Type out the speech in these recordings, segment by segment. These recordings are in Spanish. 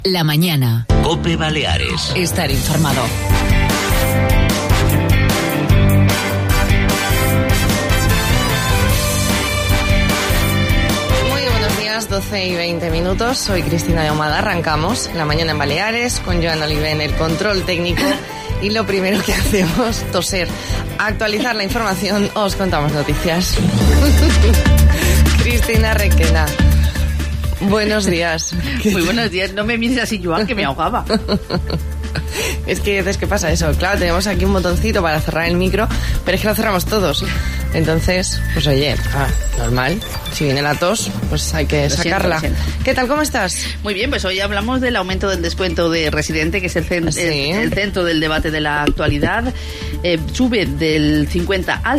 La mañana. COPE Baleares. Estar informado. Muy buenos días, 12 y 20 minutos. Soy Cristina de Ahumada. Arrancamos La mañana en Baleares con Joan Olive en el control técnico. Y lo primero que hacemos, toser. Actualizar la información, os contamos noticias. Cristina Requena. Buenos días. Muy buenos días. No me mires así, Joan, que me ahogaba. Es que a veces que pasa eso. Claro, tenemos aquí un botoncito para cerrar el micro, pero es que lo cerramos todos. Entonces, pues oye, normal. Si viene la tos, pues hay que sacarla. Lo siento. ¿Qué tal? ¿Cómo estás? Muy bien, pues hoy hablamos del aumento del descuento de residente, que es el centro del debate de la actualidad. Sube del 50 al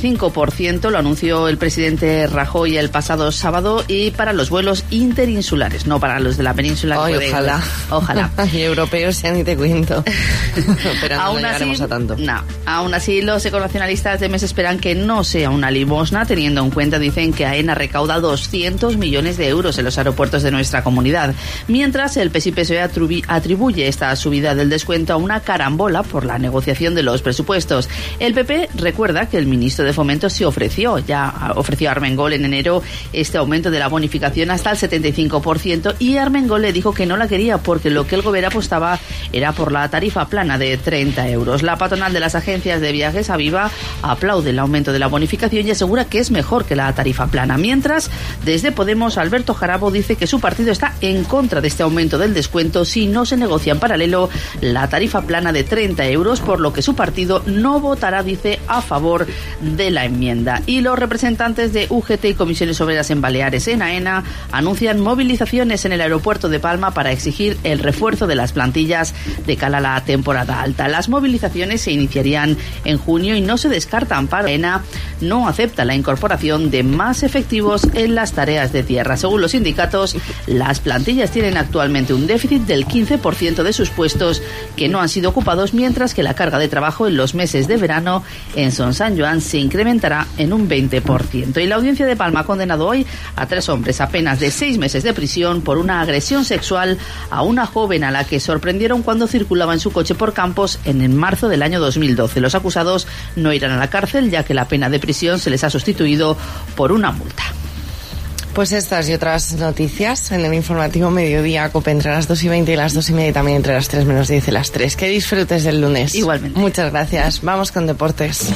75%, lo anunció el presidente Rajoy el pasado sábado, y para los vuelos interinsulares, no para los de la península. Ay, ojalá. Y europeos ya ni te cuento. Pero no llegaremos a tanto. No, aún así los econacionalistas de MES esperan que no sea una limosna, teniendo en cuenta, dicen, que AENA recauda 200 millones de euros en los aeropuertos de nuestra comunidad, mientras el PSI y PSOE atribuye esta subida del descuento a una carambola por la negociación de los presupuestos. El PP recuerda que el ministro de Fomento ofreció a Armengol en enero este aumento de la bonificación hasta el 75%, y Armengol le dijo que no la quería porque lo que el gobierno apostaba era por la tarifa plana de 30 euros. La patronal de las agencias de viajes, Aviva, aplaude el aumento de la bonificación y asegura que es mejor que la tarifa plana. Mientras, desde Podemos, Alberto Jarabo dice que su partido está en contra de este aumento del descuento si no se negocia en paralelo la tarifa plana de 30 euros, por lo que su partido no votará, dice, a favor de la enmienda. Y los representantes de UGT y Comisiones Obreras en Baleares, en AENA, anuncian movilizaciones en el aeropuerto de Palma para exigir el refuerzo de las plantillas de cara a la temporada alta. Las movilizaciones se iniciarían en junio y no se descartan. Para AENA no acepta la incorporación de más efectivos en las tareas de tierra. Según los sindicatos, las plantillas tienen actualmente un déficit del 15% de sus puestos que no han sido ocupados, mientras que la carga de trabajo en los meses de verano en Son San Joan se incrementará en un 20%. Y la audiencia de Palma ha condenado hoy a 3 hombres a penas de 6 meses de prisión por una agresión sexual a una joven a la que sorprendieron cuando circulaba en su coche por Campos en marzo del año 2012. Los acusados no irán a la cárcel, ya que la pena de prisión se les ha sustituido por una multa. Pues estas y otras noticias en el informativo Mediodía COPE entre las 2:20 y las 2:30, y también entre las 3 menos 10 y las 3. Que disfrutes del lunes. Igualmente. Muchas gracias. Vamos con deportes.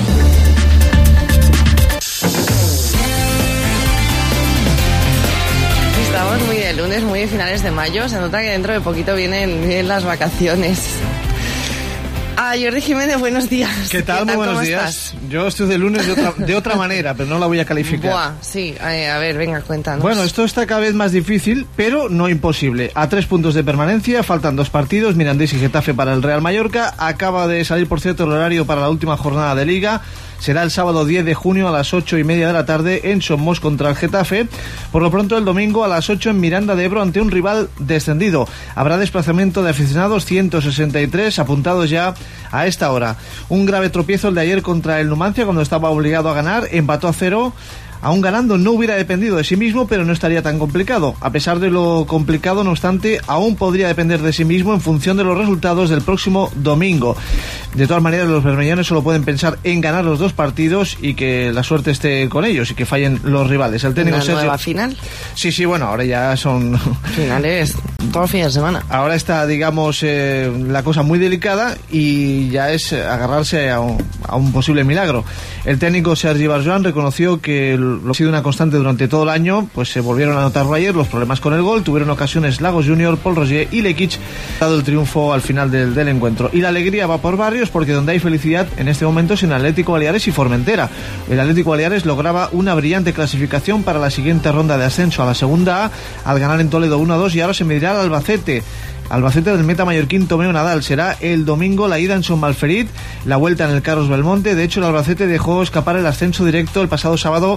Estamos muy de lunes, muy de finales de mayo. Se nota que dentro de poquito vienen las vacaciones. Jordi Jiménez, buenos días. ¿Qué tal? Muy buenos días. Yo estoy de lunes de otra manera, pero no la voy a calificar. Buah, sí. A ver, venga, cuéntanos. Bueno, esto está cada vez más difícil, pero no imposible. A 3 puntos de permanencia, faltan 2 partidos, Mirandés y Getafe para el Real Mallorca. Acaba de salir, por cierto, el horario para la última jornada de Liga. Será el sábado 10 de junio a las 8:30 de la tarde en Somos contra el Getafe. Por lo pronto, el domingo a las 8 en Miranda de Ebro ante un rival descendido. Habrá desplazamiento de aficionados, 163 apuntados ya a esta hora. Un grave tropiezo el de ayer contra el Numancia cuando estaba obligado a ganar, empató a 0. Aún ganando no hubiera dependido de sí mismo, pero no estaría tan complicado. A pesar de lo complicado, no obstante, aún podría depender de sí mismo en función de los resultados del próximo domingo. De todas maneras, los bermellones solo pueden pensar en ganar los 2 partidos y que la suerte esté con ellos y que fallen los rivales. El técnico Sergio... ¿Nueva final? Sí, bueno, ahora ya son... finales todos los fines de semana. Ahora está, digamos, la cosa muy delicada y ya es agarrarse a un posible milagro. El técnico Sergi Barjoan reconoció que lo ha sido una constante durante todo el año, pues se volvieron a notar ayer los problemas con el gol, tuvieron ocasiones Lagos Junior, Paul Roger y Lekic, dado el triunfo al final del encuentro. Y la alegría va por barrios, porque donde hay felicidad en este momento es en Atlético Baleares y Formentera. El Atlético Baleares lograba una brillante clasificación para la siguiente ronda de ascenso a la segunda A al ganar en Toledo 1-2, y ahora se medirá al Albacete del meta mallorquín Tomeu Nadal. Será el domingo la ida en Son Malferit, la vuelta en el Carlos Belmonte. De hecho, el Albacete dejó escapar el ascenso directo el pasado sábado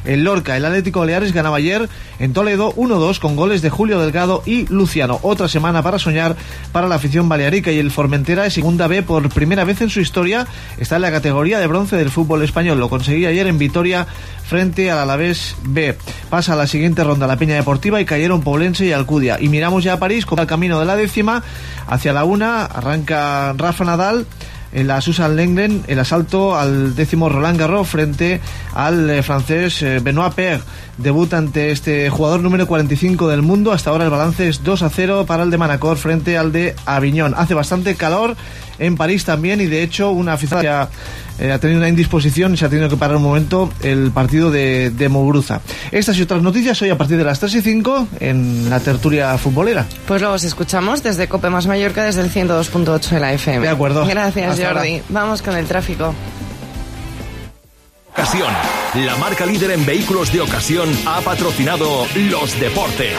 el Lorca. El Atlético Baleares ganaba ayer en Toledo 1-2 con goles de Julio Delgado y Luciano. Otra semana para soñar para la afición balearica, y el Formentera, de segunda B, por primera vez en su historia está en la categoría de bronce del fútbol español. Lo conseguía ayer en Vitoria frente al Alavés B. Pasa a la siguiente ronda la Peña Deportiva y cayeron Poblense y Alcudia. Y miramos ya a París, con el camino de la 10ª hacia la 1. Arranca Rafa Nadal en la Susan Lenglen, el asalto al 10º Roland Garros frente al francés Benoît Paire. Debuta ante este jugador número 45 del mundo. Hasta ahora el balance es 2-0 para el de Manacor frente al de Aviñón. Hace bastante calor en París también, y de hecho una aficionada ha tenido una indisposición y se ha tenido que parar un momento el partido de Muguruza. Estas y otras noticias hoy a partir de las 3:05 en la tertulia futbolera. Pues luego os escuchamos desde COPE más Mallorca, desde el 102.8 de la FM. De acuerdo. Gracias, Hasta Jordi. ahora. Vamos con el tráfico. Ocasión. La marca líder en vehículos de ocasión ha patrocinado los deportes.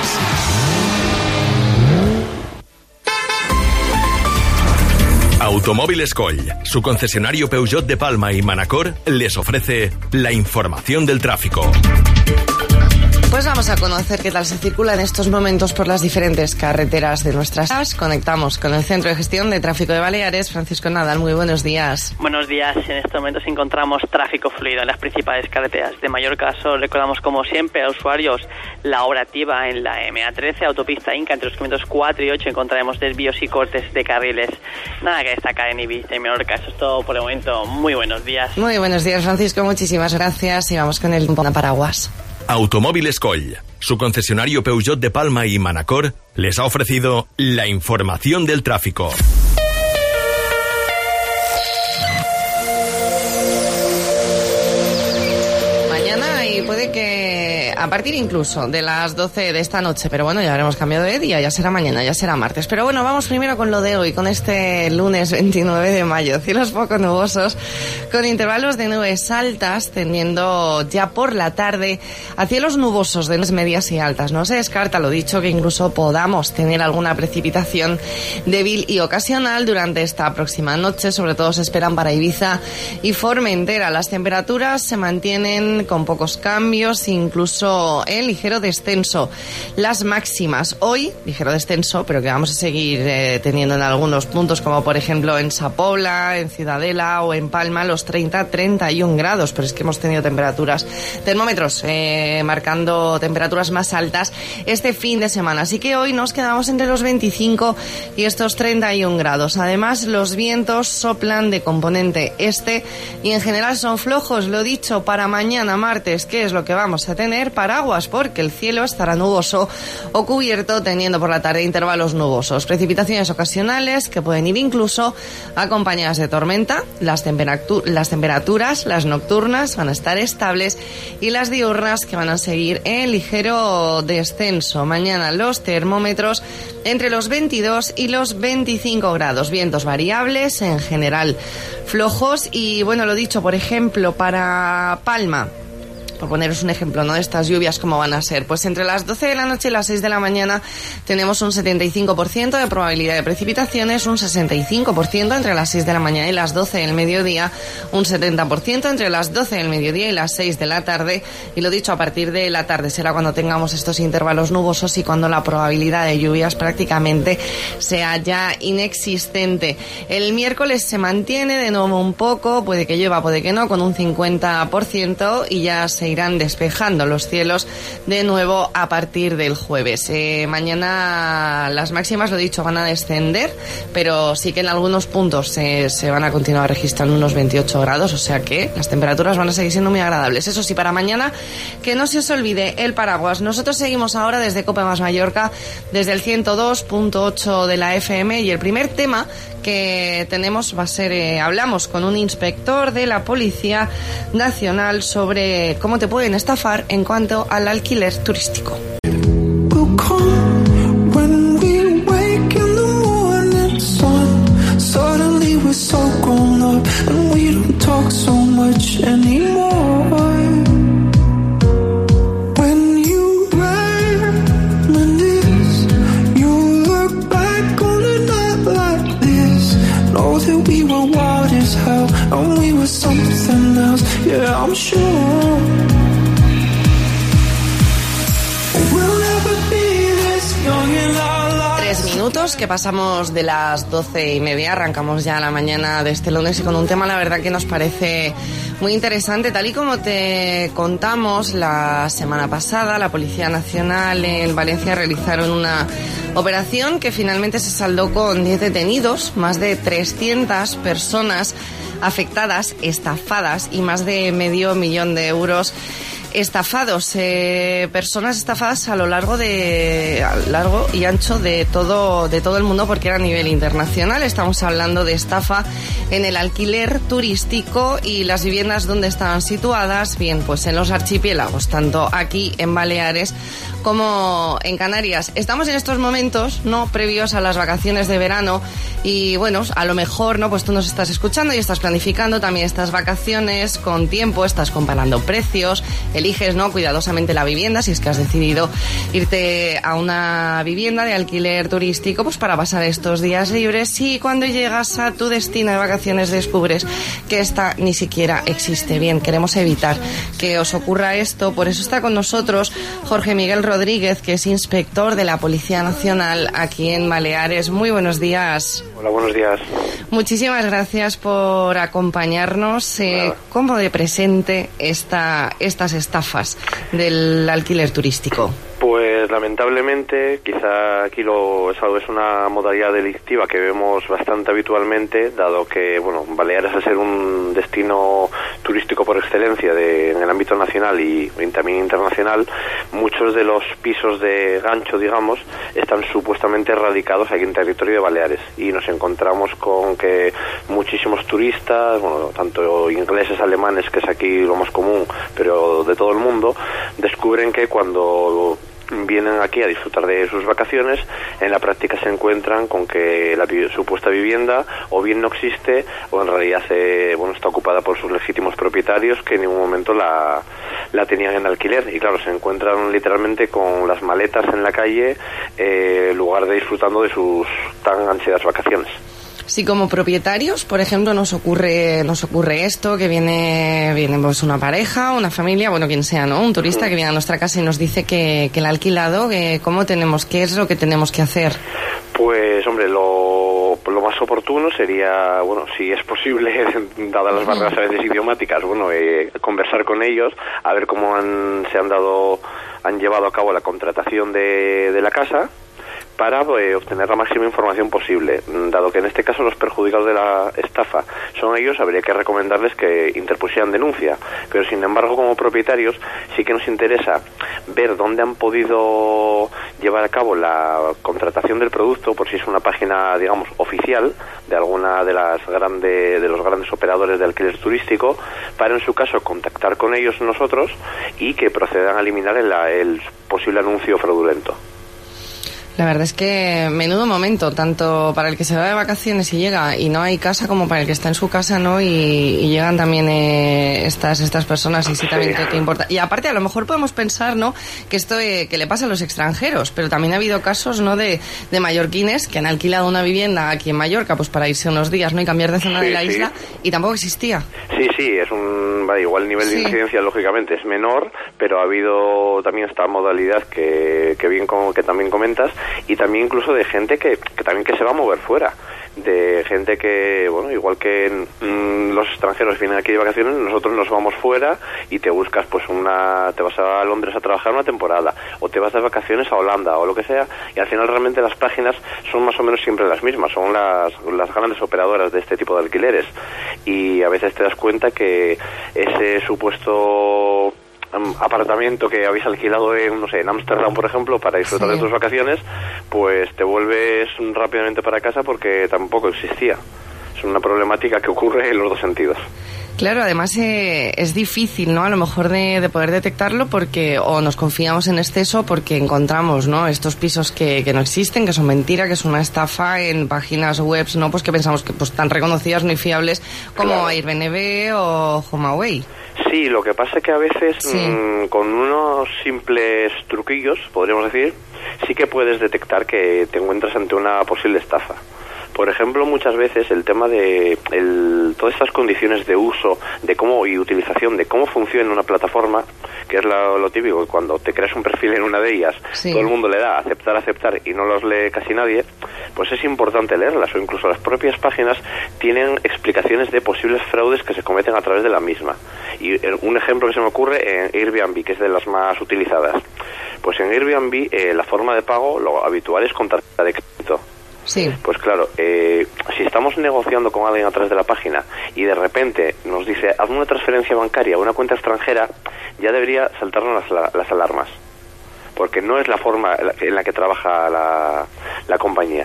Automóviles Coll, su concesionario Peugeot de Palma y Manacor, les ofrece la información del tráfico. Pues vamos a conocer qué tal se circula en estos momentos por las diferentes carreteras de nuestras ciudades. Conectamos con el Centro de Gestión de Tráfico de Baleares. Francisco Nadal, muy buenos días. Buenos días. En estos momentos encontramos tráfico fluido en las principales carreteras de Mallorca. Solo recordamos, como siempre, a usuarios la hora activa en la MA13, autopista Inca, entre los kilómetros 4 y 8 encontraremos desvíos y cortes de carriles. Nada que destacar en Ibiza y Menorca. Eso es todo por el momento. Muy buenos días. Muy buenos días, Francisco. Muchísimas gracias. Y vamos con el paraguas. Automóviles Coll, su concesionario Peugeot de Palma y Manacor, les ha ofrecido la información del tráfico. Mañana, y puede que a partir incluso de las 12 de esta noche, pero bueno, ya habremos cambiado de día, ya será mañana, ya será martes. Pero bueno, vamos primero con lo de hoy, con este lunes 29 de mayo. Cielos poco nubosos, con intervalos de nubes altas, tendiendo ya por la tarde a cielos nubosos de nubes medias y altas. No se descarta, lo dicho, que incluso podamos tener alguna precipitación débil y ocasional durante esta próxima noche. Sobre todo se esperan para Ibiza y Formentera. Las temperaturas se mantienen con pocos cambios, incluso en ligero descenso. Las máximas hoy, ligero descenso, pero que vamos a seguir teniendo en algunos puntos, como por ejemplo en Sa Pobla, en Ciudadela o en Palma, los 30-31 grados, pero es que hemos tenido temperaturas, termómetros marcando temperaturas más altas este fin de semana. Así que hoy nos quedamos entre los 25 y estos 31 grados. Además, los vientos soplan de componente este y en general son flojos. Lo dicho, para mañana martes, ¿qué es lo que vamos a tener? Paraguas, porque el cielo estará nuboso o cubierto, teniendo por la tarde intervalos nubosos. Precipitaciones ocasionales que pueden ir incluso acompañadas de tormenta. Las temperaturas, las nocturnas, van a estar estables y las diurnas que van a seguir en ligero descenso. Mañana los termómetros entre los 22 y los 25 grados. Vientos variables, en general flojos. Y bueno, lo dicho, por ejemplo, para Palma, por poneros un ejemplo, ¿no?, de estas lluvias, ¿cómo van a ser? Pues entre las 12 de la noche y las 6 de la mañana tenemos un 75% de probabilidad de precipitaciones, un 65% entre las 6 de la mañana y las 12 del mediodía, un 70% entre las 12 del mediodía y las 6 de la tarde, y lo dicho, a partir de la tarde será cuando tengamos estos intervalos nubosos y cuando la probabilidad de lluvias prácticamente sea ya inexistente. El miércoles se mantiene de nuevo un poco, puede que llueva, puede que no, con un 50%, y ya se irán despejando los cielos de nuevo a partir del jueves. Mañana las máximas, lo dicho, van a descender, pero sí que en algunos puntos se van a continuar registrando unos 28 grados, o sea que las temperaturas van a seguir siendo muy agradables. Eso sí, para mañana, que no se os olvide el paraguas. Nosotros seguimos ahora desde COPE más Mallorca, desde el 102.8 de la FM, y el primer tema que tenemos va a ser, hablamos con un inspector de la Policía Nacional sobre cómo te pueden estafar en cuanto al alquiler turístico. And we were something else, yeah, I'm sure. minutos, que pasamos de las 12:30. Arrancamos ya la mañana de este lunes y con un tema, la verdad, que nos parece muy interesante. Tal y como te contamos la semana pasada, la Policía Nacional en Valencia realizaron una operación que finalmente se saldó con 10 detenidos, más de 300 personas afectadas, estafadas, y más de medio millón de euros estafados, personas estafadas a lo largo y ancho de todo el mundo, porque era a nivel internacional. Estamos hablando de estafa en el alquiler turístico y las viviendas donde estaban situadas, bien, pues en los archipiélagos, tanto aquí en Baleares como en Canarias. Estamos en estos momentos, ¿no?, previos a las vacaciones de verano, y bueno, a lo mejor, ¿no?, pues tú nos estás escuchando y estás planificando también estas vacaciones con tiempo, estás comparando precios, eliges, ¿no?, cuidadosamente la vivienda, si es que has decidido irte a una vivienda de alquiler turístico, pues para pasar estos días libres, y cuando llegas a tu destino de vacaciones descubres que esta ni siquiera existe. Bien, queremos evitar que os ocurra esto, por eso está con nosotros Jorge Miguel Rodríguez, que es inspector de la Policía Nacional aquí en Baleares. Muy buenos días. Hola, buenos días. Muchísimas gracias por acompañarnos. ¿Cómo de presente estas estafas del alquiler turístico? Pues lamentablemente, quizá aquí es una modalidad delictiva que vemos bastante habitualmente, dado que, bueno, Baleares, al ser un destino turístico por excelencia en el ámbito nacional y también internacional, muchos de los pisos de gancho, digamos, están supuestamente radicados aquí en territorio de Baleares, y nos encontramos con que muchísimos turistas, bueno, tanto ingleses, alemanes, que es aquí lo más común, pero de todo el mundo, descubren que cuando vienen aquí a disfrutar de sus vacaciones, en la práctica se encuentran con que la supuesta vivienda o bien no existe, o en realidad está ocupada por sus legítimos propietarios, que en ningún momento la tenían en alquiler, y claro, se encuentran literalmente con las maletas en la calle, en lugar de disfrutando de sus tan ansiadas vacaciones. Si como propietarios, por ejemplo, nos ocurre esto, que viene pues una pareja, una familia, bueno, quien sea, ¿no?, un turista que viene a nuestra casa y nos dice que la ha alquilado, ¿qué es lo que tenemos que hacer? Pues, hombre, lo más oportuno sería, bueno, si es posible, dadas las barreras a veces idiomáticas, bueno, conversar con ellos, a ver cómo han llevado a cabo la contratación de la casa, para obtener la máxima información posible. Dado que en este caso los perjudicados de la estafa son ellos, habría que recomendarles que interpusieran denuncia, pero sin embargo, como propietarios, sí que nos interesa ver dónde han podido llevar a cabo la contratación del producto, por si es una página, digamos, oficial de alguna de los grandes operadores de alquiler turístico, para en su caso contactar con ellos nosotros y que procedan a eliminar el posible anuncio fraudulento. La verdad es que menudo momento, tanto para el que se va de vacaciones y llega y no hay casa, como para el que está en su casa, ¿no? Y llegan también estas personas, y sí, también que importa. Y aparte, a lo mejor podemos pensar, ¿no?, que esto que le pasa a los extranjeros, pero también ha habido casos, ¿no?, de mallorquines que han alquilado una vivienda aquí en Mallorca, pues para irse unos días, ¿no?, y cambiar de zona de la isla, y tampoco existía. Sí, es igual el nivel de incidencia, lógicamente, es menor, pero ha habido también esta modalidad que también comentas, y también incluso de gente que también que se va a mover fuera, de gente que, bueno, igual que los extranjeros vienen aquí de vacaciones, nosotros nos vamos fuera y te buscas pues te vas a Londres a trabajar una temporada, o te vas de vacaciones a Holanda o lo que sea, y al final realmente las páginas son más o menos siempre las mismas, son las grandes operadoras de este tipo de alquileres, y a veces te das cuenta que ese supuesto apartamento que habéis alquilado en Ámsterdam, por ejemplo, para disfrutar de tus vacaciones, pues te vuelves rápidamente para casa porque tampoco existía. Es una problemática que ocurre en los dos sentidos. Claro, además es difícil, ¿no?, a lo mejor de poder detectarlo, porque o nos confiamos en exceso porque encontramos, ¿no?, estos pisos que no existen, que son mentira, que es una estafa en páginas web, ¿no?, pues que pensamos que pues tan reconocidas, no y fiables como Airbnb o HomeAway. Sí, lo que pasa es que a veces con unos simples truquillos, podríamos decir, sí que puedes detectar que te encuentras ante una posible estafa. Por ejemplo, muchas veces el tema de todas estas condiciones de uso, de cómo y utilización, de cómo funciona una plataforma, que es lo típico, cuando te creas un perfil en una de ellas, todo el mundo le da aceptar y no los lee casi nadie, pues es importante leerlas, o incluso las propias páginas tienen explicaciones de posibles fraudes que se cometen a través de la misma. Y un ejemplo que se me ocurre en Airbnb, que es de las más utilizadas. Pues en Airbnb la forma de pago, lo habitual es con tarjeta de crédito. Sí. Pues claro, si estamos negociando con alguien a través de la página y de repente nos dice haz una transferencia bancaria a una cuenta extranjera, ya debería saltarnos las alarmas, porque no es la forma en la que trabaja la compañía.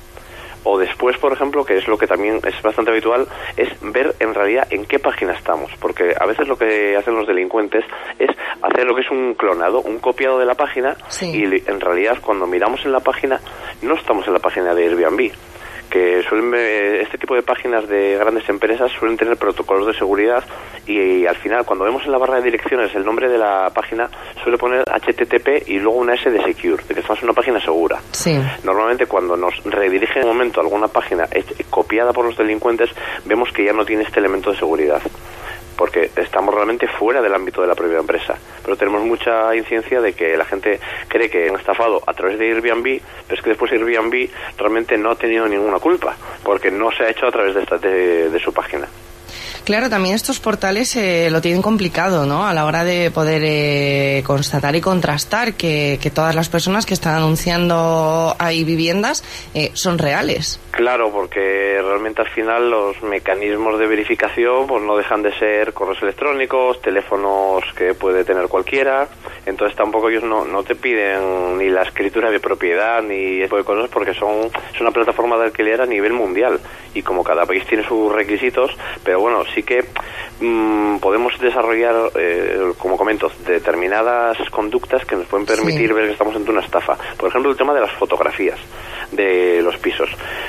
O después, por ejemplo, que es lo que también es bastante habitual, es ver en realidad en qué página estamos, porque a veces lo que hacen los delincuentes es hacer lo que es un clonado, un copiado de la página, y en realidad cuando miramos en la página no estamos en la página de Airbnb, que este tipo de páginas de grandes empresas suelen tener protocolos de seguridad y al final cuando vemos en la barra de direcciones el nombre de la página suele poner HTTP y luego una S de secure, de que estamos en una página segura. Sí. Normalmente cuando nos redirigen en un momento a alguna página copiada por los delincuentes vemos que ya no tiene este elemento de seguridad, porque estamos realmente fuera del ámbito de la propia empresa. Pero tenemos mucha incidencia de que la gente cree que han estafado a través de Airbnb, pero es que después Airbnb realmente no ha tenido ninguna culpa, porque no se ha hecho a través de su página. Claro, también estos portales lo tienen complicado, ¿no? A la hora de poder constatar y contrastar que todas las personas que están anunciando ahí viviendas son reales. Claro, porque realmente al final los mecanismos de verificación pues no dejan de ser correos electrónicos, teléfonos que puede tener cualquiera, entonces tampoco ellos no te piden ni la escritura de propiedad ni ese tipo de cosas, porque es una plataforma de alquiler a nivel mundial y como cada país tiene sus requisitos, pero bueno, sí que podemos desarrollar, como comento, determinadas conductas que nos pueden permitir ver que estamos ante una estafa. Por ejemplo, el tema de las fotografías de los pisos.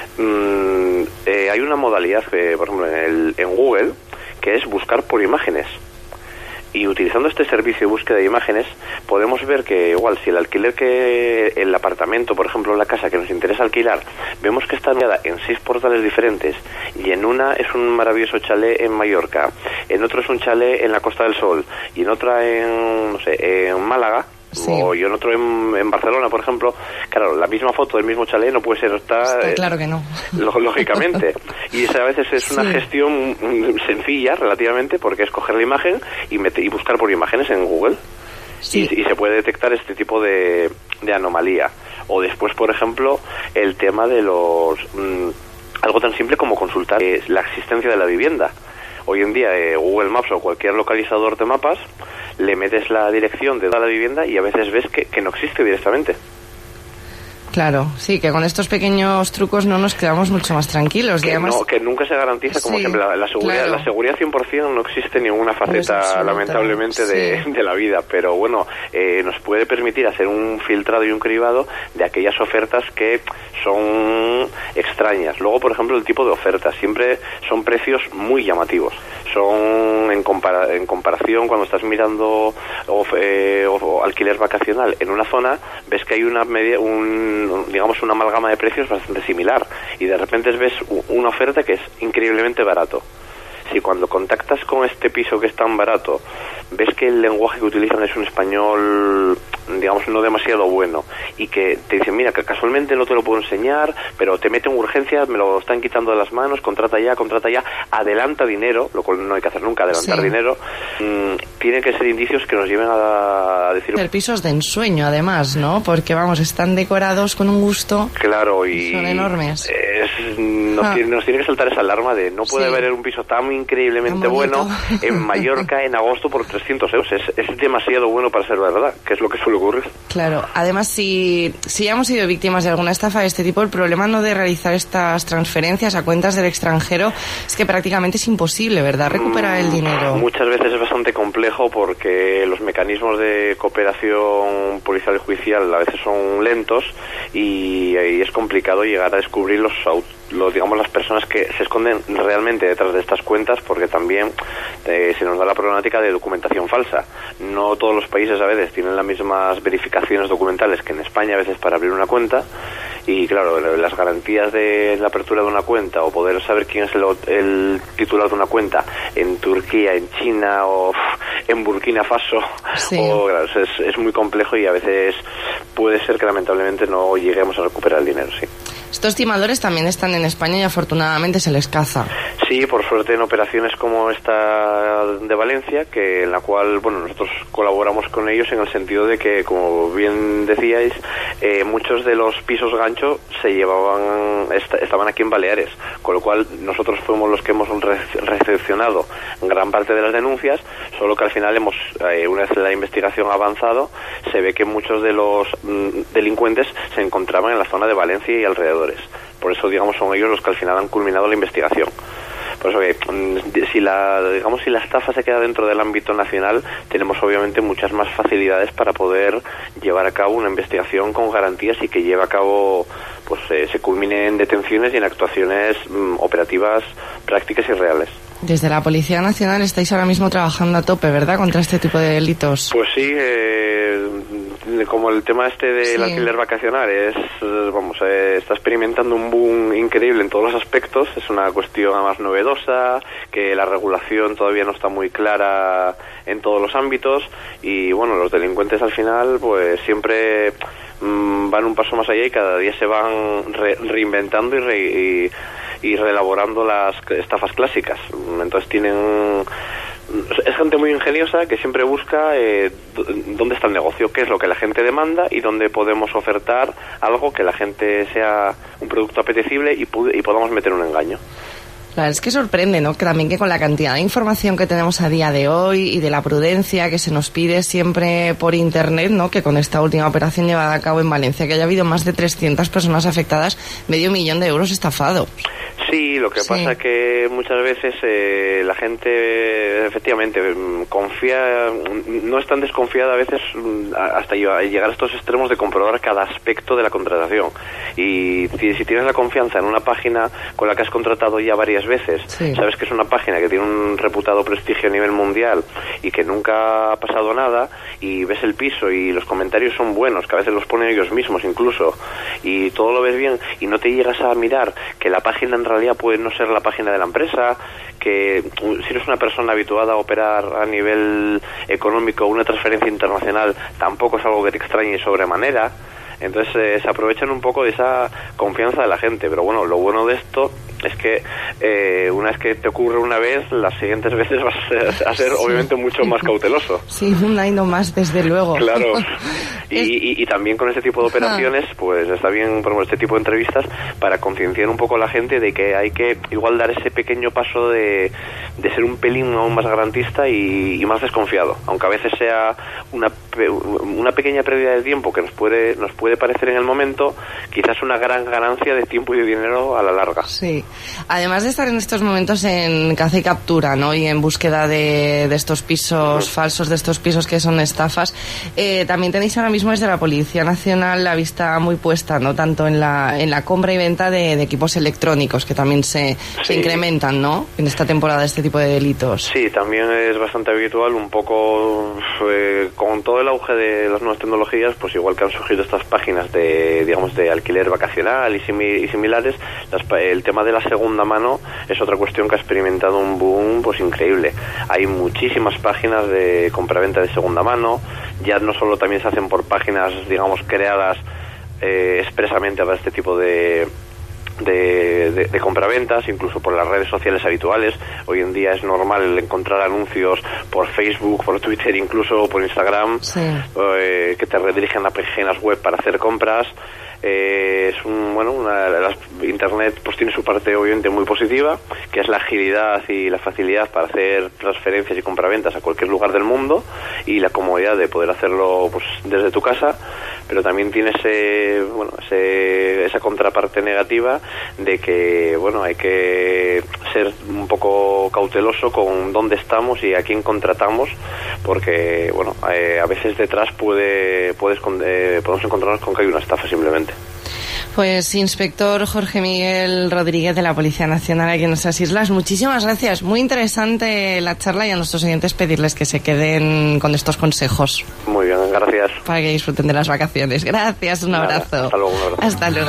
Hay una modalidad, por ejemplo, en Google, que es buscar por imágenes. Y utilizando este servicio de búsqueda de imágenes, podemos ver que igual si el apartamento, por ejemplo, la casa que nos interesa alquilar, vemos que está enviada en 6 portales diferentes, y en una es un maravilloso chalet en Mallorca, en otro es un chalet en la Costa del Sol, y en otra en Málaga, o yo en otro en Barcelona, por ejemplo, claro, la misma foto del mismo chalet no puede ser está claro que no. Lógicamente. Y esa a veces es una gestión sencilla relativamente, porque es coger la imagen y buscar por imágenes en Google. Y se puede detectar este tipo de anomalía. O después, por ejemplo, el tema de algo tan simple como consultar la existencia de la vivienda. Hoy en día Google Maps o cualquier localizador de mapas, le metes la dirección de toda la vivienda y a veces ves que no existe directamente. Claro, sí, que con estos pequeños trucos no nos quedamos mucho más tranquilos. Que, además, que nunca se garantiza, como siempre, la seguridad. Claro. La seguridad 100% no existe en ninguna faceta, lamentablemente, de la vida. Pero bueno, nos puede permitir hacer un filtrado y un cribado de aquellas ofertas que son extrañas. Luego, por ejemplo, el tipo de ofertas. Siempre son precios muy llamativos. Son, en comparación, cuando estás mirando o alquiler vacacional en una zona, ves que hay una amalgama de precios bastante similar, y de repente ves una oferta que es increíblemente barato. Si cuando contactas con este piso que es tan barato, ves que el lenguaje que utilizan es un español, digamos, no demasiado bueno, y que te dicen, mira, que casualmente no te lo puedo enseñar, pero te meten urgencias, me lo están quitando de las manos, contrata ya, adelanta dinero, lo cual no hay que hacer nunca, adelantar dinero, tienen que ser indicios que nos lleven a decir... Pisos de ensueño, además, ¿no? Porque, vamos, están decorados con un gusto... Claro, y... Son enormes. Nos tiene que saltar esa alarma de no puede haber un piso tan increíblemente bueno en Mallorca en agosto por 300 euros. Es demasiado bueno para ser verdad, que es lo que suele ocurrir. Claro, además si ya hemos sido víctimas de alguna estafa de este tipo, el problema no de realizar estas transferencias a cuentas del extranjero es que prácticamente es imposible, ¿verdad?, recuperar el dinero. Muchas veces es bastante complejo porque los mecanismos de cooperación policial y judicial a veces son lentos y es complicado llegar a descubrir las personas que se esconden realmente detrás de estas cuentas, porque también se nos da la problemática de documentación falsa. No todos los países a veces tienen las mismas verificaciones documentales que en España a veces para abrir una cuenta, Y claro, las garantías de la apertura de una cuenta o poder saber quién es el titular de una cuenta en Turquía, en China o en Burkina Faso, sí. Claro, es muy complejo y a veces puede ser que lamentablemente no lleguemos a recuperar el dinero, sí. Estos timadores también están en España y afortunadamente se les caza. Sí, por suerte en operaciones como esta de Valencia, que en la cual, bueno, nosotros colaboramos con ellos en el sentido de que, como bien decíais, muchos de los pisos gancho estaban aquí en Baleares, con lo cual nosotros fuimos los que hemos recepcionado gran parte de las denuncias, solo que al final una vez la investigación ha avanzado, se ve que muchos de los delincuentes se encontraban en la zona de Valencia y alrededores. Por eso, digamos, son ellos los que al final han culminado la investigación. Por eso que si la estafa se queda dentro del ámbito nacional, tenemos obviamente muchas más facilidades para poder llevar a cabo una investigación con garantías y que lleve a cabo, pues se culmine en detenciones y en actuaciones operativas prácticas y reales. Desde la Policía Nacional estáis ahora mismo trabajando a tope, ¿verdad?, contra este tipo de delitos. Pues sí, como el tema del alquiler vacacional está experimentando un boom increíble en todos los aspectos. Es una cuestión además novedosa, que la regulación todavía no está muy clara en todos los ámbitos y bueno, los delincuentes al final pues siempre van un paso más allá y cada día se van reinventando y reelaborando las estafas clásicas. Entonces es gente muy ingeniosa que siempre busca dónde está el negocio, qué es lo que la gente demanda y dónde podemos ofertar algo que la gente sea un producto apetecible y podamos meter un engaño. Claro, es que sorprende, ¿no?, que también que con la cantidad de información que tenemos a día de hoy y de la prudencia que se nos pide siempre por internet, ¿no?, que con esta última operación llevada a cabo en Valencia, que haya habido más de 300 personas afectadas, 500.000 euros estafados. Sí, lo que pasa es que muchas veces la gente efectivamente confía, no es tan desconfiada a veces hasta llegar a estos extremos de comprobar cada aspecto de la contratación. Y si tienes la confianza en una página con la que has contratado ya varias veces, sí, sabes que es una página que tiene un reputado prestigio a nivel mundial y que nunca ha pasado nada, y ves el piso y los comentarios son buenos, que a veces los ponen ellos mismos incluso, y todo lo ves bien y no te llegas a mirar que la página en realidad puede no ser la página de la empresa, que si eres una persona habituada a operar a nivel económico, una transferencia internacional tampoco es algo que te extrañe sobremanera. Entonces se aprovechan un poco de esa confianza de la gente, pero bueno, lo bueno de esto es que una vez que te ocurre una vez, las siguientes veces vas a ser sí, obviamente mucho más cauteloso. Sí, un año más, desde luego. Claro. Y también con este tipo de operaciones, pues está bien, por ejemplo, este tipo de entrevistas para concienciar un poco a la gente de que hay que igual dar ese pequeño paso de ser un pelín aún más garantista y más desconfiado, aunque a veces sea una pequeña pérdida de tiempo que nos puede parecer en el momento, quizás una gran ganancia de tiempo y de dinero a la larga. Sí. Además de estar en estos momentos en caza y captura, ¿no?, y en búsqueda de estos pisos falsos, de estos pisos que son estafas, también tenéis ahora mismo desde la Policía Nacional la vista muy puesta, ¿no?, tanto en la compra y venta de equipos electrónicos, que también se incrementan, ¿no?, en esta temporada este tipo de delitos. Sí, también es bastante habitual, un poco con todo el auge de las nuevas tecnologías, pues igual que han surgido estas páginas de alquiler vacacional y similares, el tema de la segunda mano es otra cuestión que ha experimentado un boom pues increíble. Hay muchísimas páginas de compraventa de segunda mano, ya no solo también se hacen por páginas, digamos, creadas expresamente para este tipo de compraventas, incluso por las redes sociales habituales. Hoy en día es normal encontrar anuncios por Facebook, por Twitter, incluso por Instagram, sí, que te redirigen a páginas web para hacer compras. Internet pues tiene su parte obviamente muy positiva, que es la agilidad y la facilidad para hacer transferencias y compraventas a cualquier lugar del mundo y la comodidad de poder hacerlo pues desde tu casa, pero también tiene esa contraparte negativa de que hay que ser un poco cauteloso con dónde estamos y a quién contratamos, porque a veces detrás podemos encontrarnos con que hay una estafa simplemente. Pues inspector Jorge Miguel Rodríguez de la Policía Nacional aquí en nuestras islas, muchísimas gracias, muy interesante la charla, y a nuestros oyentes pedirles que se queden con estos consejos. Muy bien, Gracias. Para que disfruten de las vacaciones. Gracias, un abrazo. Hasta luego, un abrazo. Hasta luego.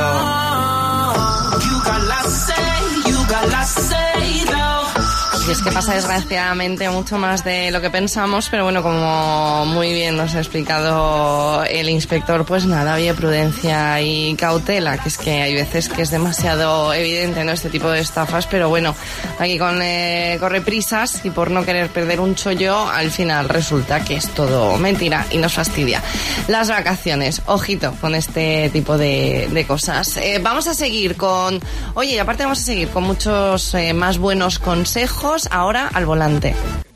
Y es que pasa desgraciadamente mucho más de lo que pensamos, pero bueno, como muy bien nos ha explicado el inspector, pues nada, había prudencia y cautela, que es que hay veces que es demasiado evidente, ¿no?, este tipo de estafas, pero bueno, aquí con correprisas y por no querer perder un chollo, al final resulta que es todo mentira y nos fastidia. Las vacaciones, ojito con este tipo de cosas. Vamos a seguir con... Oye, y aparte vamos a seguir con muchos más buenos consejos ahora al volante.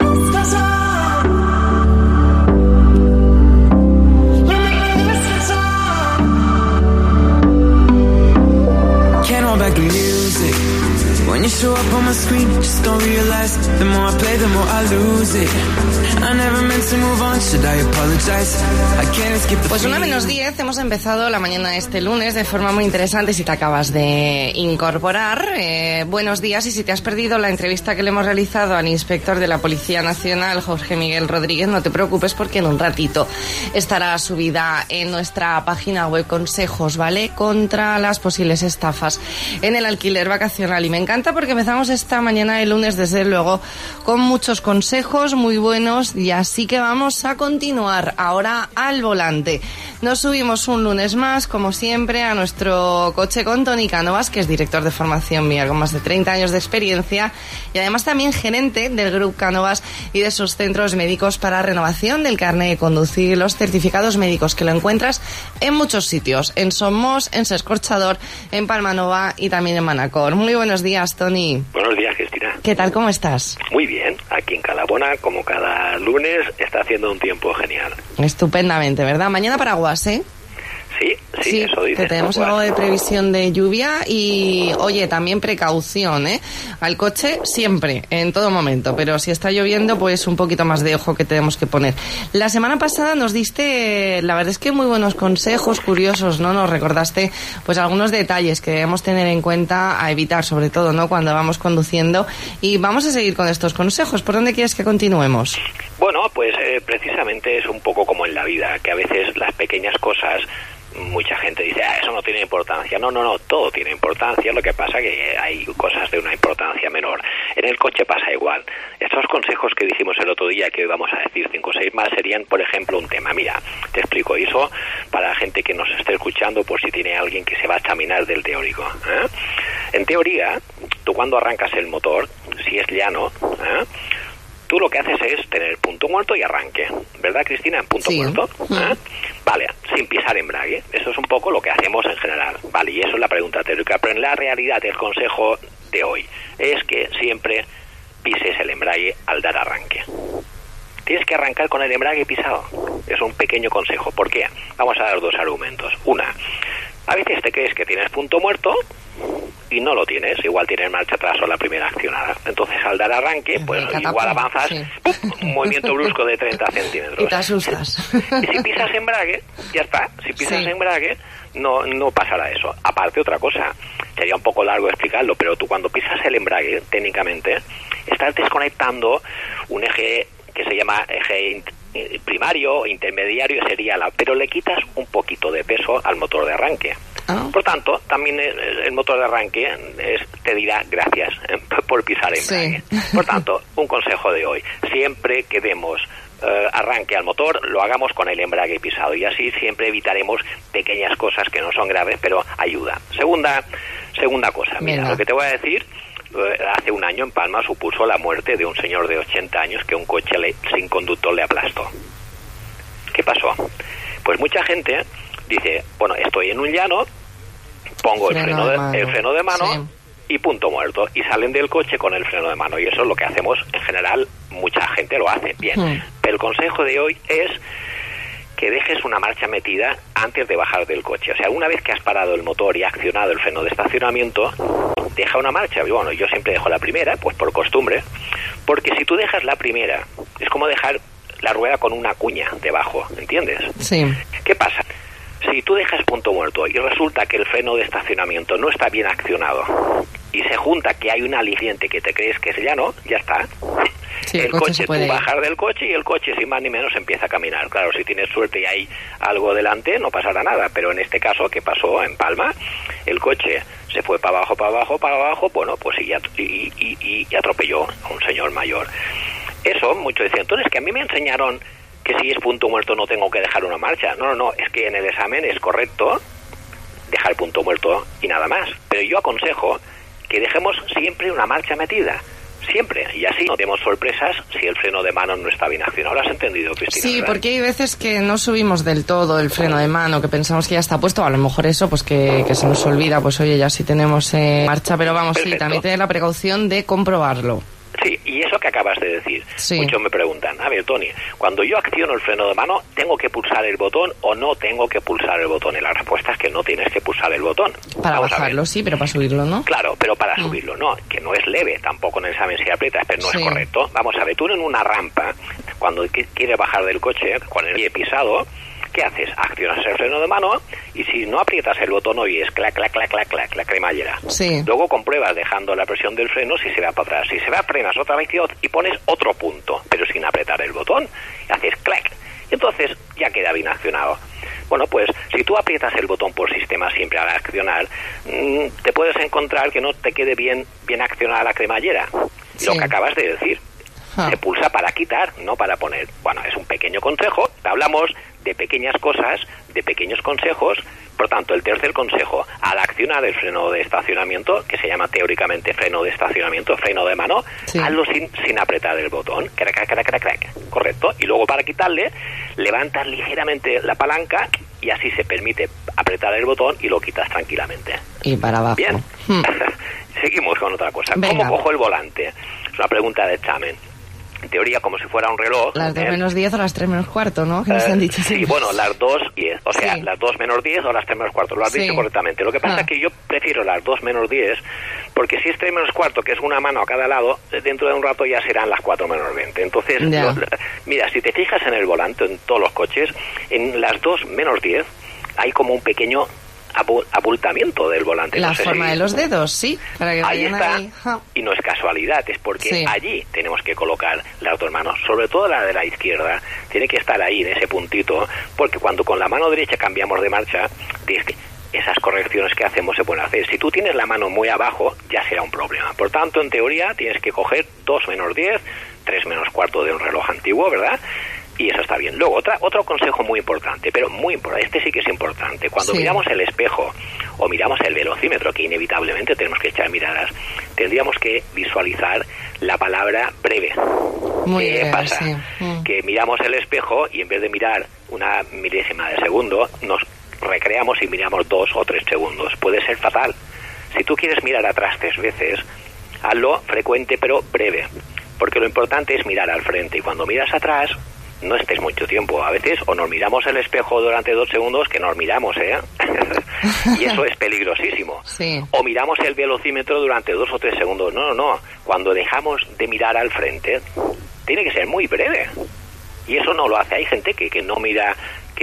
When you show up on my screen, just don't realize the more I play, the more I lose it. I never meant to move on, should I apologize? I can't skip the... Pues 1:10 hemos empezado la mañana de este lunes de forma muy interesante. Si te acabas de incorporar, buenos días. Y si te has perdido la entrevista que le hemos realizado al inspector de la Policía Nacional, Jorge Miguel Rodríguez, no te preocupes porque en un ratito estará subida en nuestra página web consejos, ¿vale?, contra las posibles estafas en el alquiler vacacional. Y me encanta porque empezamos esta mañana de lunes, desde luego, con muchos consejos muy buenos, y así que vamos a continuar ahora al volante. Nos subimos un lunes más, como siempre, a nuestro coche con Toni Cánovas, que es director de formación mía con más de 30 años de experiencia y además también gerente del Grupo Cánovas y de sus centros médicos para renovación del carnet de conducir y los certificados médicos, que lo encuentras en muchos sitios, en Somos, en Sescorchador, en Palmanova y también en Manacor. Muy buenos días, Toni. Buenos días, Cristina. ¿Qué tal? ¿Cómo estás? Muy bien. Aquí en Calabona, como cada lunes, está haciendo un tiempo genial. Estupendamente, ¿verdad? Mañana paraguas, ¿eh? Sí, eso dice. Que tenemos algo de previsión de lluvia y, oye, también precaución, ¿eh? Al coche siempre, en todo momento, pero si está lloviendo, pues un poquito más de ojo que tenemos que poner. La semana pasada nos diste, la verdad es que muy buenos consejos, curiosos, ¿no? Nos recordaste, pues, algunos detalles que debemos tener en cuenta a evitar, sobre todo, ¿no?, cuando vamos conduciendo, y vamos a seguir con estos consejos. ¿Por dónde quieres que continuemos? Bueno, pues precisamente es un poco como en la vida, que a veces las pequeñas cosas, mucha gente dice, eso no tiene importancia. No, todo tiene importancia, lo que pasa que hay cosas de una importancia menor. En el coche pasa igual. Estos consejos que dijimos el otro día, que hoy vamos a decir 5 o 6 más, serían, por ejemplo, un tema. Mira, te explico eso para la gente que nos esté escuchando, por si tiene alguien que se va a examinar del teórico. En teoría, tú cuando arrancas el motor, si es llano, tú lo que haces es tener punto muerto y arranque, ¿verdad, Cristina? Punto muerto. Vale, sin pisar embrague. Eso es un poco lo que hacemos en general. Vale, y eso es la pregunta teórica. Pero en la realidad, el consejo de hoy es que siempre pises el embrague al dar arranque. Tienes que arrancar con el embrague pisado. Es un pequeño consejo. ¿Por qué? Vamos a dar 2 argumentos. Una, a veces te crees que tienes punto muerto y no lo tienes, igual tienes marcha atrás o la primera accionada. Entonces, al dar arranque, pues igual avanzas, un movimiento brusco de 30 centímetros. Y te asustas. Y si pisas embrague, ya está. Si pisas embrague, no pasará eso. Aparte, otra cosa, sería un poco largo explicarlo, pero tú cuando pisas el embrague, técnicamente, estás desconectando un eje que se llama eje primario, intermediario, sería pero le quitas un poquito de peso al motor de arranque. Por tanto, también el motor de arranque te dirá gracias por pisar embrague. Por tanto, un consejo de hoy, siempre que demos arranque al motor, lo hagamos con el embrague pisado, y así siempre evitaremos pequeñas cosas que no son graves, pero ayuda. Segunda cosa, mira, lo que te voy a decir, hace un año en Palma supuso la muerte de un señor de 80 años que un coche sin conductor le aplastó. ¿Qué pasó? Pues mucha gente dice, bueno, estoy en un llano, pongo el freno de mano y punto muerto, y salen del coche con el freno de mano, y eso es lo que hacemos en general, mucha gente lo hace bien. Pero el consejo de hoy es que dejes una marcha metida antes de bajar del coche. O sea, una vez que has parado el motor y accionado el freno de estacionamiento, deja una marcha. Bueno, yo siempre dejo la primera, pues por costumbre, porque si tú dejas la primera, es como dejar la rueda con una cuña debajo, ¿entiendes? Sí. ¿Qué pasa? Si tú dejas punto muerto y resulta que el freno de estacionamiento no está bien accionado y se junta que hay un aliciente que te crees que es llano, ya está. Sí, el coche tú ir. bajar del coche y el coche sin más ni menos empieza a caminar. Claro, si tienes suerte y hay algo delante no pasará nada, pero en este caso, ¿qué pasó en Palma? El coche se fue para abajo, bueno, pues y atropelló a un señor mayor. Eso, muchos dicen, entonces que a mí me enseñaron que si es punto muerto no tengo que dejar una marcha. No, es que en el examen es correcto dejar punto muerto y nada más. Pero yo aconsejo que dejemos siempre una marcha metida. Siempre, y así no tenemos sorpresas si el freno de mano no está bien accionado. ¿Lo has entendido, Cristina? Sí, ¿verdad? porque hay veces que no subimos del todo el freno de mano, que pensamos que ya está puesto, a lo mejor eso, pues que se nos olvida, pues oye, ya sí tenemos marcha, pero vamos, Perfecto. Sí, también tener la precaución de comprobarlo. Sí, y eso que acabas de decir. Sí. Muchos me preguntan, a ver, Tony, cuando yo acciono el freno de mano, ¿tengo que pulsar el botón o no tengo que pulsar el botón? Y la respuesta es que no tienes que pulsar el botón. Para Vamos a bajarlo, ver. sí, pero para subirlo, ¿no? Claro, pero para subirlo no, que no es leve, tampoco en el examen si aprietas, pero no Sí. es correcto. Vamos a ver, tú en una rampa, cuando quieres bajar del coche con el pie pisado, ¿qué haces? Accionas el freno de mano y si no aprietas el botón oyes clac, clac, clac, clac, clac, la cremallera. Sí. Luego compruebas dejando la presión del freno si se va para atrás. Si se va, frenas otra vez y pones otro punto, pero sin apretar el botón. Y haces clac. Y entonces ya queda bien accionado. Bueno, pues si tú aprietas el botón por sistema siempre al accionar, te puedes encontrar que no te quede bien accionada la cremallera. Sí. Lo que acabas de decir. Ah. Se pulsa para quitar, no para poner. Bueno, es un pequeño consejo. Hablamos de pequeñas cosas, de pequeños consejos. Por tanto, el tercer consejo, al accionar el freno de estacionamiento, que se llama teóricamente freno de estacionamiento, freno de mano, Sí. hazlo sin apretar el botón. Crac, crac, crac, crac, crac. Correcto. Y luego para quitarle, levantas ligeramente la palanca y así se permite apretar el botón y lo quitas tranquilamente. Y para abajo. Bien. Seguimos con otra cosa. Venga. ¿Cómo cojo el volante? Es una pregunta de examen. En teoría, como si fuera un reloj. Las 2 menos 10 o las 3 menos cuarto, ¿no? Que nos han dicho Sí, siempre. bueno, las 2:10. O sea, Sí. las 2 menos 10 o las 3 menos cuarto. Lo has Sí. dicho correctamente. Lo que pasa es que yo prefiero las 2 menos 10, porque si es 3 menos cuarto, que es una mano a cada lado, dentro de un rato ya serán las 4 menos 20. Entonces, Ya. mira, si te fijas en el volante, en todos los coches, en las 2 menos 10 hay como un pequeño abultamiento del volante. La No sé forma si- de los dedos, sí. Para que Ahí vayan está, ahí. Ja. y no es casualidad, es porque Sí. allí tenemos que colocar las dos manos, sobre todo la de la izquierda, tiene que estar ahí, en ese puntito, porque cuando con la mano derecha cambiamos de marcha, esas correcciones que hacemos se pueden hacer. Si tú tienes la mano muy abajo, ya será un problema. Por tanto, en teoría, tienes que coger 2 menos 10, 3 menos cuarto de un reloj antiguo, ¿verdad? Y eso está bien. Luego, otro consejo muy importante, pero muy importante, este sí que es importante. Cuando Sí. miramos el espejo o miramos el velocímetro, que inevitablemente tenemos que echar miradas, tendríamos que visualizar la palabra breve. Muy ¿Qué breve, pasa? sí. Que miramos el espejo y en vez de mirar una milésima de segundo, nos recreamos y miramos 2 o 3 segundos. Puede ser fatal. Si tú quieres mirar atrás 3 veces, hazlo frecuente pero breve, porque lo importante es mirar al frente y cuando miras atrás no estés mucho tiempo. A veces o nos miramos el espejo durante 2 segundos, que nos miramos, y eso es peligrosísimo. Sí. O miramos el velocímetro durante 2 o 3 segundos. No. Cuando dejamos de mirar al frente, tiene que ser muy breve. Y eso no lo hace. Hay gente que no mira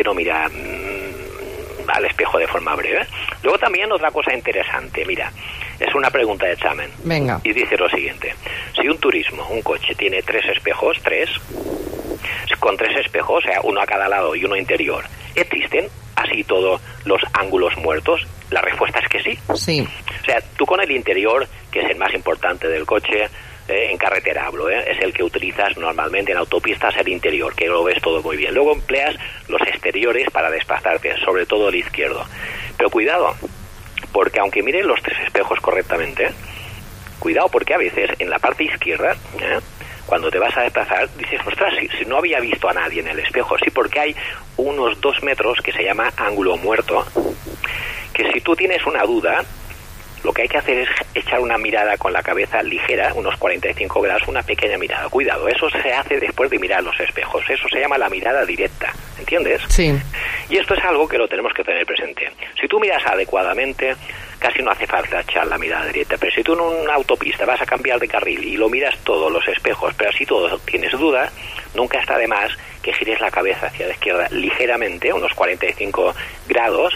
al espejo de forma breve. Luego también otra cosa interesante, mira, es una pregunta de examen. Venga. Y dice lo siguiente: si un turismo, un coche, tiene 3 espejos, con 3 espejos, o sea, uno a cada lado y uno interior, ¿existen así todos los ángulos muertos? La respuesta es que sí. Sí. O sea, tú con el interior, que es el más importante del coche, en carretera hablo, es el que utilizas normalmente en autopistas, el interior, que lo ves todo muy bien. Luego empleas los exteriores para desplazarte, sobre todo el izquierdo. Pero cuidado, porque aunque mires los 3 espejos correctamente, cuidado porque a veces en la parte izquierda, cuando te vas a desplazar, dices, ostras, si no había visto a nadie en el espejo. Sí, porque hay unos 2 metros que se llama ángulo muerto, que si tú tienes una duda, lo que hay que hacer es echar una mirada con la cabeza ligera, unos 45 grados, una pequeña mirada. Cuidado, eso se hace después de mirar los espejos. Eso se llama la mirada directa, ¿entiendes? Sí. Y esto es algo que lo tenemos que tener presente. Si tú miras adecuadamente, casi no hace falta echar la mirada directa. Pero si tú en una autopista vas a cambiar de carril y lo miras todos los espejos, pero así todo tienes duda, nunca está de más que gires la cabeza hacia la izquierda ligeramente, unos 45 grados,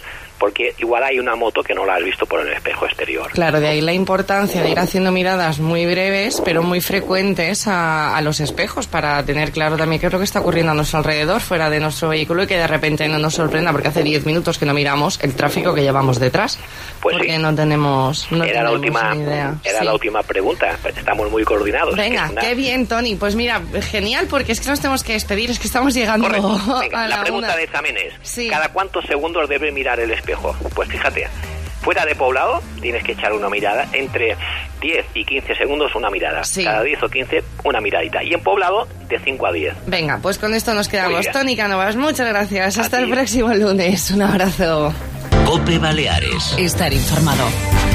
porque igual hay una moto que no la has visto por el espejo exterior. Claro, de ahí la importancia de ir haciendo miradas muy breves, pero muy frecuentes a los espejos, para tener claro también qué es lo que está ocurriendo a nuestro alrededor, fuera de nuestro vehículo, y que de repente no nos sorprenda, porque hace 10 minutos que no miramos el tráfico que llevamos detrás, pues porque sí. no tenemos ni idea. Era la última pregunta, estamos muy coordinados. Venga, qué bien, Tony. Pues mira, genial, porque es que nos tenemos que despedir, es que estamos llegando. Venga, a la pregunta de exámenes. Sí. ¿Cada cuántos segundos debe mirar el espejo? Pues fíjate, fuera de poblado tienes que echar una mirada, entre 10 y 15 segundos una mirada. Sí. Cada 10 o 15 una miradita. Y en poblado de 5 a 10. Venga, pues con esto nos quedamos. Tony Cánovas, muchas gracias. Hasta el próximo lunes. Un abrazo. COPE Baleares. Estar informado.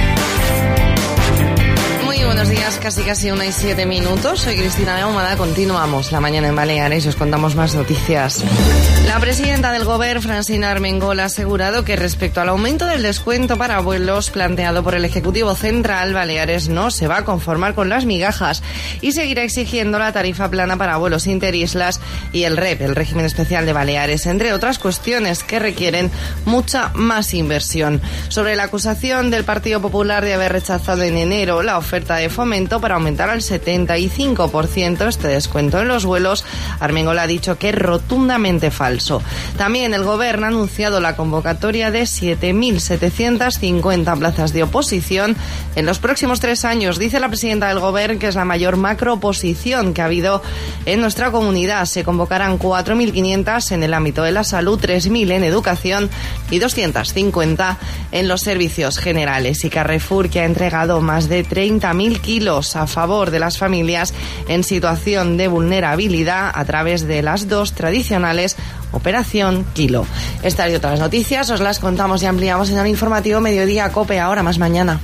Muy buenos días, casi 1:07. Soy Cristina de Ahumada. Continuamos la mañana en Baleares y os contamos más noticias. La presidenta del Govern, Francina Armengol, ha asegurado que respecto al aumento del descuento para vuelos planteado por el Ejecutivo Central, Baleares no se va a conformar con las migajas y seguirá exigiendo la tarifa plana para vuelos interislas y el REP, el régimen especial de Baleares, entre otras cuestiones que requieren mucha más inversión. Sobre la acusación del Partido Popular de haber rechazado en enero la oferta de Fomento para aumentar al 75% este descuento en los vuelos, Armengol ha dicho que es rotundamente falso. También el Govern ha anunciado la convocatoria de 7.750 plazas de oposición en los próximos 3 años. Dice la presidenta del Govern que es la mayor macrooposición que ha habido en nuestra comunidad. Se convocarán 4.500 en el ámbito de la salud, 3.000 en educación y 250 en los servicios generales. Y Carrefour, que ha entregado más de 30.000 kilos a favor de las familias en situación de vulnerabilidad a través de las 2 tradicionales Operación Kilo. Estas y otras noticias os las contamos y ampliamos en el informativo Mediodía COPE, ahora más mañana.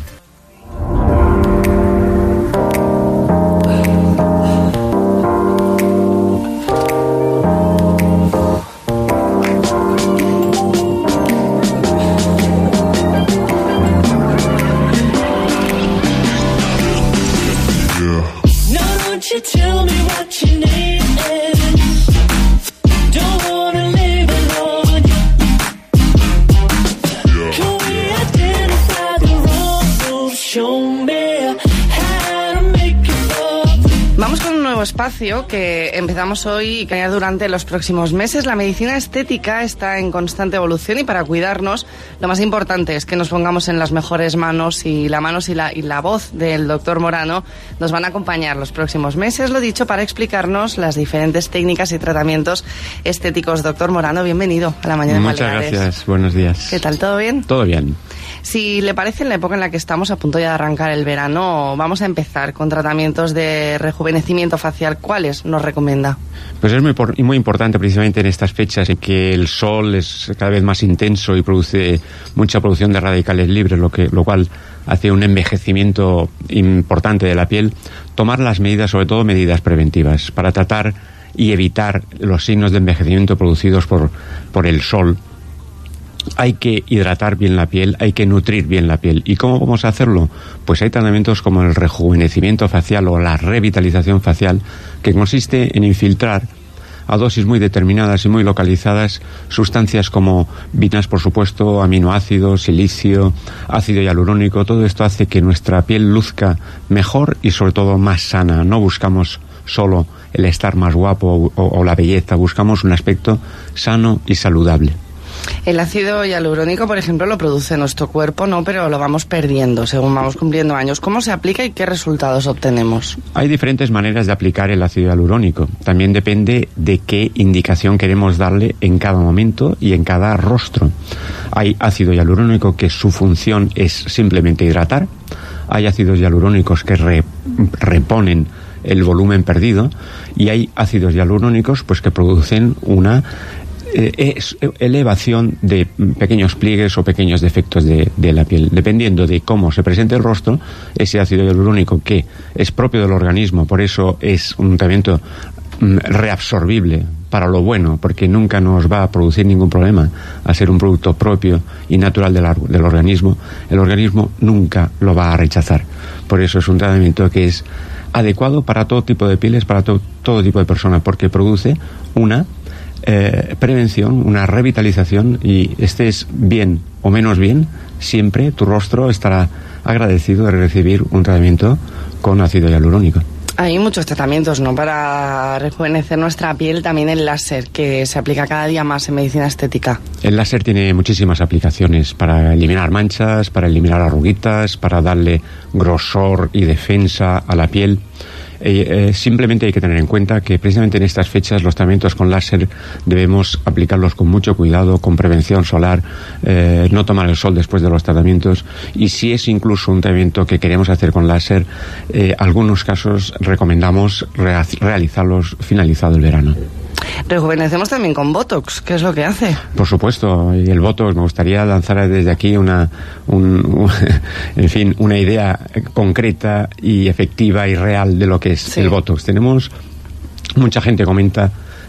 Espacio que empezamos hoy y que durante los próximos meses. La medicina estética está en constante evolución y para cuidarnos lo más importante es que nos pongamos en las mejores manos, y la voz del doctor Morano nos van a acompañar los próximos meses, lo dicho, para explicarnos las diferentes técnicas y tratamientos estéticos. Doctor Morano, bienvenido a la mañana de Baleares. Muchas gracias, buenos días. ¿Qué tal? ¿Todo bien? Todo bien. Si le parece, en la época en la que estamos a punto de arrancar el verano, vamos a empezar con tratamientos de rejuvenecimiento facial. ¿Cuáles nos recomienda? Pues es muy importante precisamente en estas fechas en que el sol es cada vez más intenso y produce mucha producción de radicales libres, lo cual hace un envejecimiento importante de la piel, tomar las medidas, sobre todo medidas preventivas, para tratar y evitar los signos de envejecimiento producidos por el sol. Hay que hidratar bien la piel, hay que nutrir bien la piel. ¿Y cómo vamos a hacerlo? Pues hay tratamientos como el rejuvenecimiento facial o la revitalización facial, que consiste en infiltrar a dosis muy determinadas y muy localizadas sustancias como vitaminas, por supuesto, aminoácidos, silicio, ácido hialurónico. Todo esto hace que nuestra piel luzca mejor y sobre todo más sana. No buscamos solo el estar más guapo o la belleza, buscamos un aspecto sano y saludable. El ácido hialurónico, por ejemplo, lo produce nuestro cuerpo, ¿no? Pero lo vamos perdiendo según vamos cumpliendo años. ¿Cómo se aplica y qué resultados obtenemos? Hay diferentes maneras de aplicar el ácido hialurónico. También depende de qué indicación queremos darle en cada momento y en cada rostro. Hay ácido hialurónico que su función es simplemente hidratar. Hay ácidos hialurónicos que reponen el volumen perdido. Y hay ácidos hialurónicos pues que producen una elevación de pequeños pliegues o pequeños defectos de la piel. Dependiendo de cómo se presente el rostro, ese ácido hialurónico, que es propio del organismo, por eso es un tratamiento reabsorbible para lo bueno, porque nunca nos va a producir ningún problema a ser un producto propio y natural del organismo, el organismo nunca lo va a rechazar. Por eso es un tratamiento que es adecuado para todo tipo de pieles, para todo tipo de personas, porque produce una prevención, una revitalización, y estés bien o menos bien, siempre tu rostro estará agradecido de recibir un tratamiento con ácido hialurónico. Hay muchos tratamientos, ¿no?, para rejuvenecer nuestra piel. También el láser, que se aplica cada día más en medicina estética. El láser tiene muchísimas aplicaciones para eliminar manchas, para eliminar arruguitas, para darle grosor y defensa a la piel. Simplemente hay que tener en cuenta que precisamente en estas fechas los tratamientos con láser debemos aplicarlos con mucho cuidado, con prevención solar, no tomar el sol después de los tratamientos, y si es incluso un tratamiento que queremos hacer con láser, algunos casos recomendamos realizarlos finalizado el verano. Rejuvenecemos también con Botox, ¿qué es lo que hace? Por supuesto, y el Botox, me gustaría lanzar desde aquí una idea concreta y efectiva y real de lo que es el Botox. Tenemos, mucha gente comenta,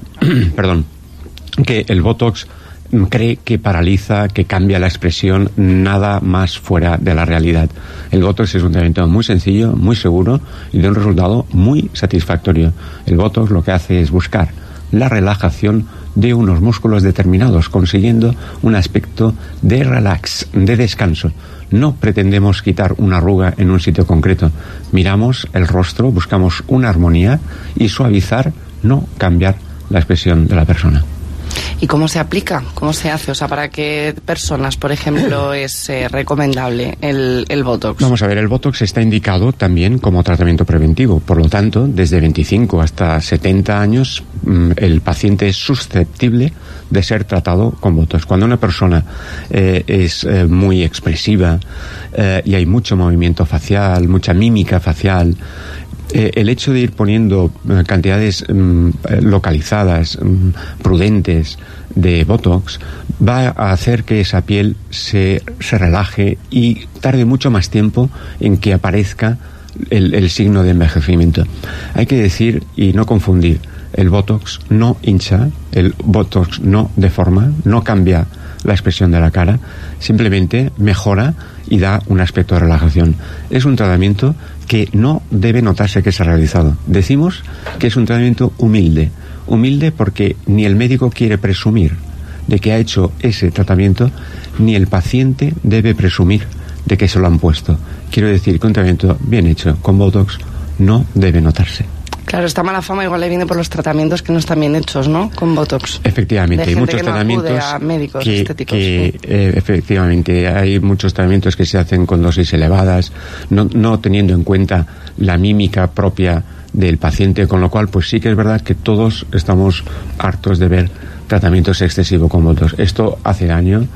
que el Botox cree que paraliza, que cambia la expresión, nada más fuera de la realidad. El Botox es un tratamiento muy sencillo, muy seguro y de un resultado muy satisfactorio. El Botox lo que hace es buscar la relajación de unos músculos determinados, consiguiendo un aspecto de relax, de descanso. No pretendemos quitar una arruga en un sitio concreto. Miramos el rostro, buscamos una armonía y suavizar, no cambiar la expresión de la persona. ¿Y cómo se aplica? ¿Cómo se hace? O sea, ¿para qué personas, por ejemplo, es recomendable el Botox? Vamos a ver, el Botox está indicado también como tratamiento preventivo. Por lo tanto, desde 25 hasta 70 años, el paciente es susceptible de ser tratado con Botox. Cuando una persona es muy expresiva y hay mucho movimiento facial, mucha mímica facial, el hecho de ir poniendo cantidades localizadas, prudentes de Botox, va a hacer que esa piel se relaje y tarde mucho más tiempo en que aparezca el signo de envejecimiento. Hay que decir y no confundir, el Botox no hincha, el Botox no deforma, no cambia la expresión de la cara, simplemente mejora y da un aspecto de relajación. Es un tratamiento que no debe notarse que se ha realizado. Decimos que es un tratamiento humilde porque ni el médico quiere presumir de que ha hecho ese tratamiento, ni el paciente debe presumir de que se lo han puesto. Quiero decir que un tratamiento bien hecho con Botox no debe notarse. Claro, esta mala fama igual le viene por los tratamientos que no están bien hechos, ¿no?, con Botox. Efectivamente, hay muchos tratamientos efectivamente, hay muchos tratamientos que se hacen con dosis elevadas, no teniendo en cuenta la mímica propia del paciente, con lo cual pues sí que es verdad que todos estamos hartos de ver tratamientos excesivos con Botox. Esto hace daño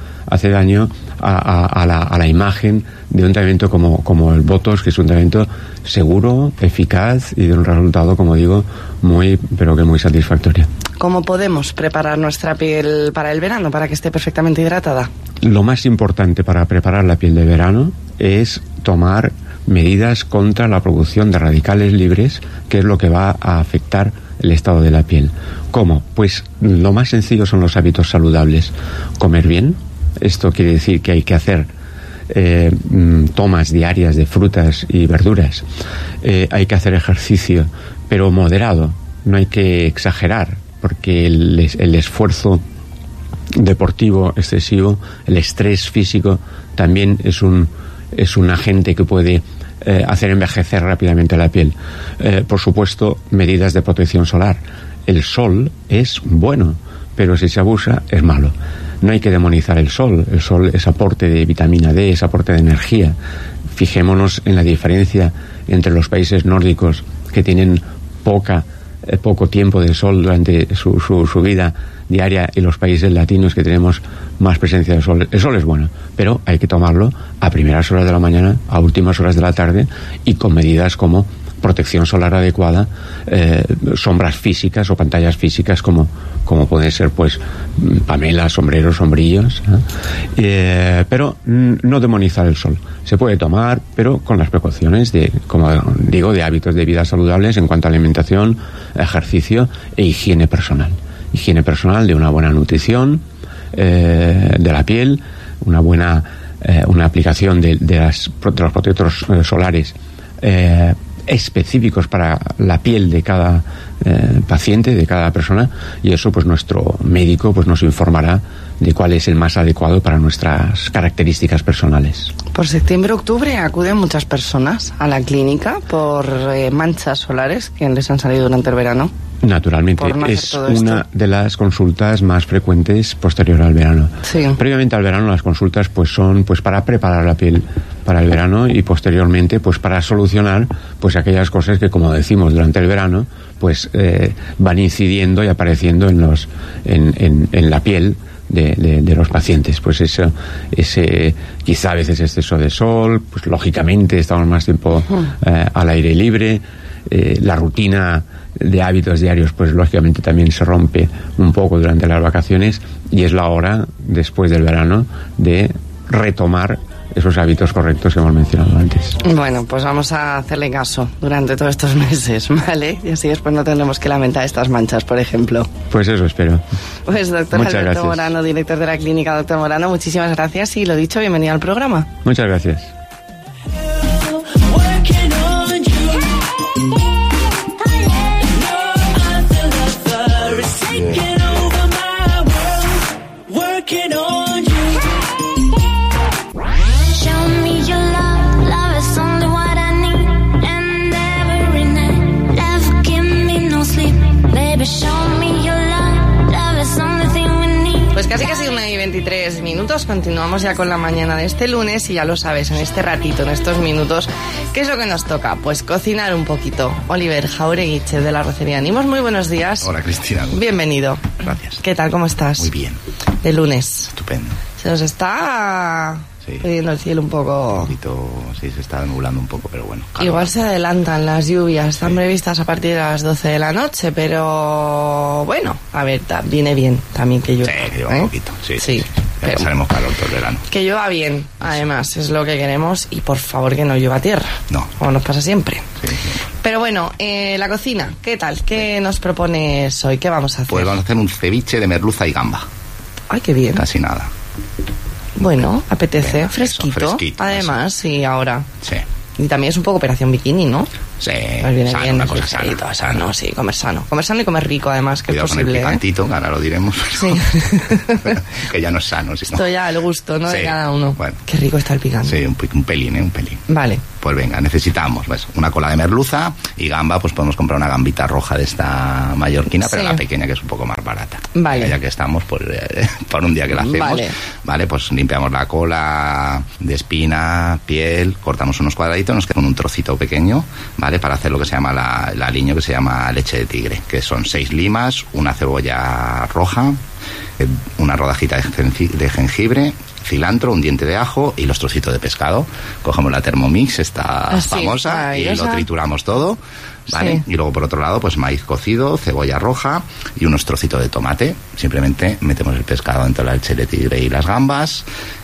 a la imagen de un tratamiento como el Botox, que es un tratamiento seguro, eficaz y de un resultado, como digo, muy satisfactorio. ¿Cómo podemos preparar nuestra piel para el verano, para que esté perfectamente hidratada? Lo más importante para preparar la piel de verano es tomar medidas contra la producción de radicales libres, que es lo que va a afectar el estado de la piel. ¿Cómo? Pues lo más sencillo son los hábitos saludables. Comer bien, esto quiere decir que hay que hacer tomas diarias de frutas y verduras. Hay que hacer ejercicio, pero moderado, no hay que exagerar, porque el esfuerzo deportivo excesivo, el estrés físico, también es un agente que puede hacer envejecer rápidamente la piel. Por supuesto, medidas de protección solar. El sol es bueno, pero si se abusa es malo. No hay que demonizar el sol. El sol es aporte de vitamina D, es aporte de energía. Fijémonos en la diferencia entre los países nórdicos, que tienen poco tiempo de sol durante su vida diaria, y los países latinos, que tenemos más presencia de sol. El sol es bueno, pero hay que tomarlo a primeras horas de la mañana, a últimas horas de la tarde, y con medidas como protección solar adecuada, sombras físicas o pantallas físicas como pueden ser pues pamelas, sombreros, sombrillos, pero no demonizar el sol. Se puede tomar, pero con las precauciones de hábitos de vida saludables en cuanto a alimentación, ejercicio e higiene personal de una buena nutrición de la piel, una aplicación de los protectores solares específicos para la piel de cada paciente, de cada persona, y eso pues nuestro médico pues nos informará de cuál es el más adecuado para nuestras características personales. Por septiembre-octubre acuden muchas personas a la clínica por manchas solares que les han salido durante el verano. Naturalmente, es una de las consultas más frecuentes posterior al verano. Sí. Previamente al verano las consultas pues son pues para preparar la piel para el verano y posteriormente pues para solucionar pues aquellas cosas que, como decimos, durante el verano pues van incidiendo y apareciendo en la piel de los pacientes. Pues eso, ese quizá a veces exceso de sol, pues lógicamente estamos más tiempo al aire libre, la rutina de hábitos diarios pues lógicamente también se rompe un poco durante las vacaciones y es la hora después del verano de retomar esos hábitos correctos que hemos mencionado antes. Bueno, pues vamos a hacerle caso durante todos estos meses, ¿vale? Y así después no tendremos que lamentar estas manchas, por ejemplo. Pues eso espero. Pues doctor Muchas Alberto gracias. Morano, director de la clínica. Doctor Morano, muchísimas gracias y lo dicho, bienvenido al programa. Muchas gracias. Pues casi 1:23 minutos, continuamos ya con la mañana de este lunes y ya lo sabes, en este ratito, en estos minutos, ¿qué es lo que nos toca? Pues cocinar un poquito. Oliver Jauregui, chef de la Rocería Animos, muy buenos días. Hola, Cristina. Bienvenido. Gracias. ¿Qué tal, cómo estás? Muy bien. De lunes. Estupendo. Se nos está pidiendo el cielo un poco... Un poquito, sí, se está nublando un poco, pero bueno. Calor. Igual se adelantan las lluvias, están previstas a partir de las 12 de la noche, pero bueno, a ver, viene bien también que llueva. Sí, que llueva un poquito, sí. Ya pasaremos calor todo el verano. Que llueva bien, además, es lo que queremos y por favor que no llueva a tierra. No. Como nos pasa siempre. Sí. Pero bueno, la cocina, ¿qué tal? ¿Qué nos propones hoy? ¿Qué vamos a hacer? Pues vamos a hacer un ceviche de merluza y gamba. Ay, qué bien. Casi nada. Bueno, apetece. Venga, fresquito. eso, fresquito. Además, sí, ahora. Sí. Y también es un poco operación bikini, ¿no? Sí, Pues viene sano, bien, una es cosa ligerito, sana. sano, sí, comer sano. Comer sano y comer rico, además, que Cuidado es posible. con el picantito, que ahora lo diremos. Sí. Que ya no es sano. Sino... Esto ya el gusto, ¿no? Sí, de cada uno. bueno. Qué rico está el picante. Sí, un pelín, un pelín. Vale. Pues venga, necesitamos pues, una cola de merluza y gamba, pues podemos comprar una gambita roja de esta mallorquina, pero Sí. la pequeña, que es un poco más barata. Vale. Ya que estamos, pues por un día que la hacemos, vale, pues limpiamos la cola de espina, piel, cortamos unos cuadraditos, nos queda un trocito pequeño, ¿vale? Para hacer lo que se llama la aliño, que se llama leche de tigre, que son 6 limas, una cebolla roja, una rodajita de jengibre, cilantro, un diente de ajo y los trocitos de pescado. Cogemos la Thermomix, esta famosa, y lo trituramos todo, ¿vale? Sí. Y luego por otro lado, pues maíz cocido, cebolla roja y unos trocitos de tomate. Simplemente metemos el pescado dentro de la leche de tigre y las gambas,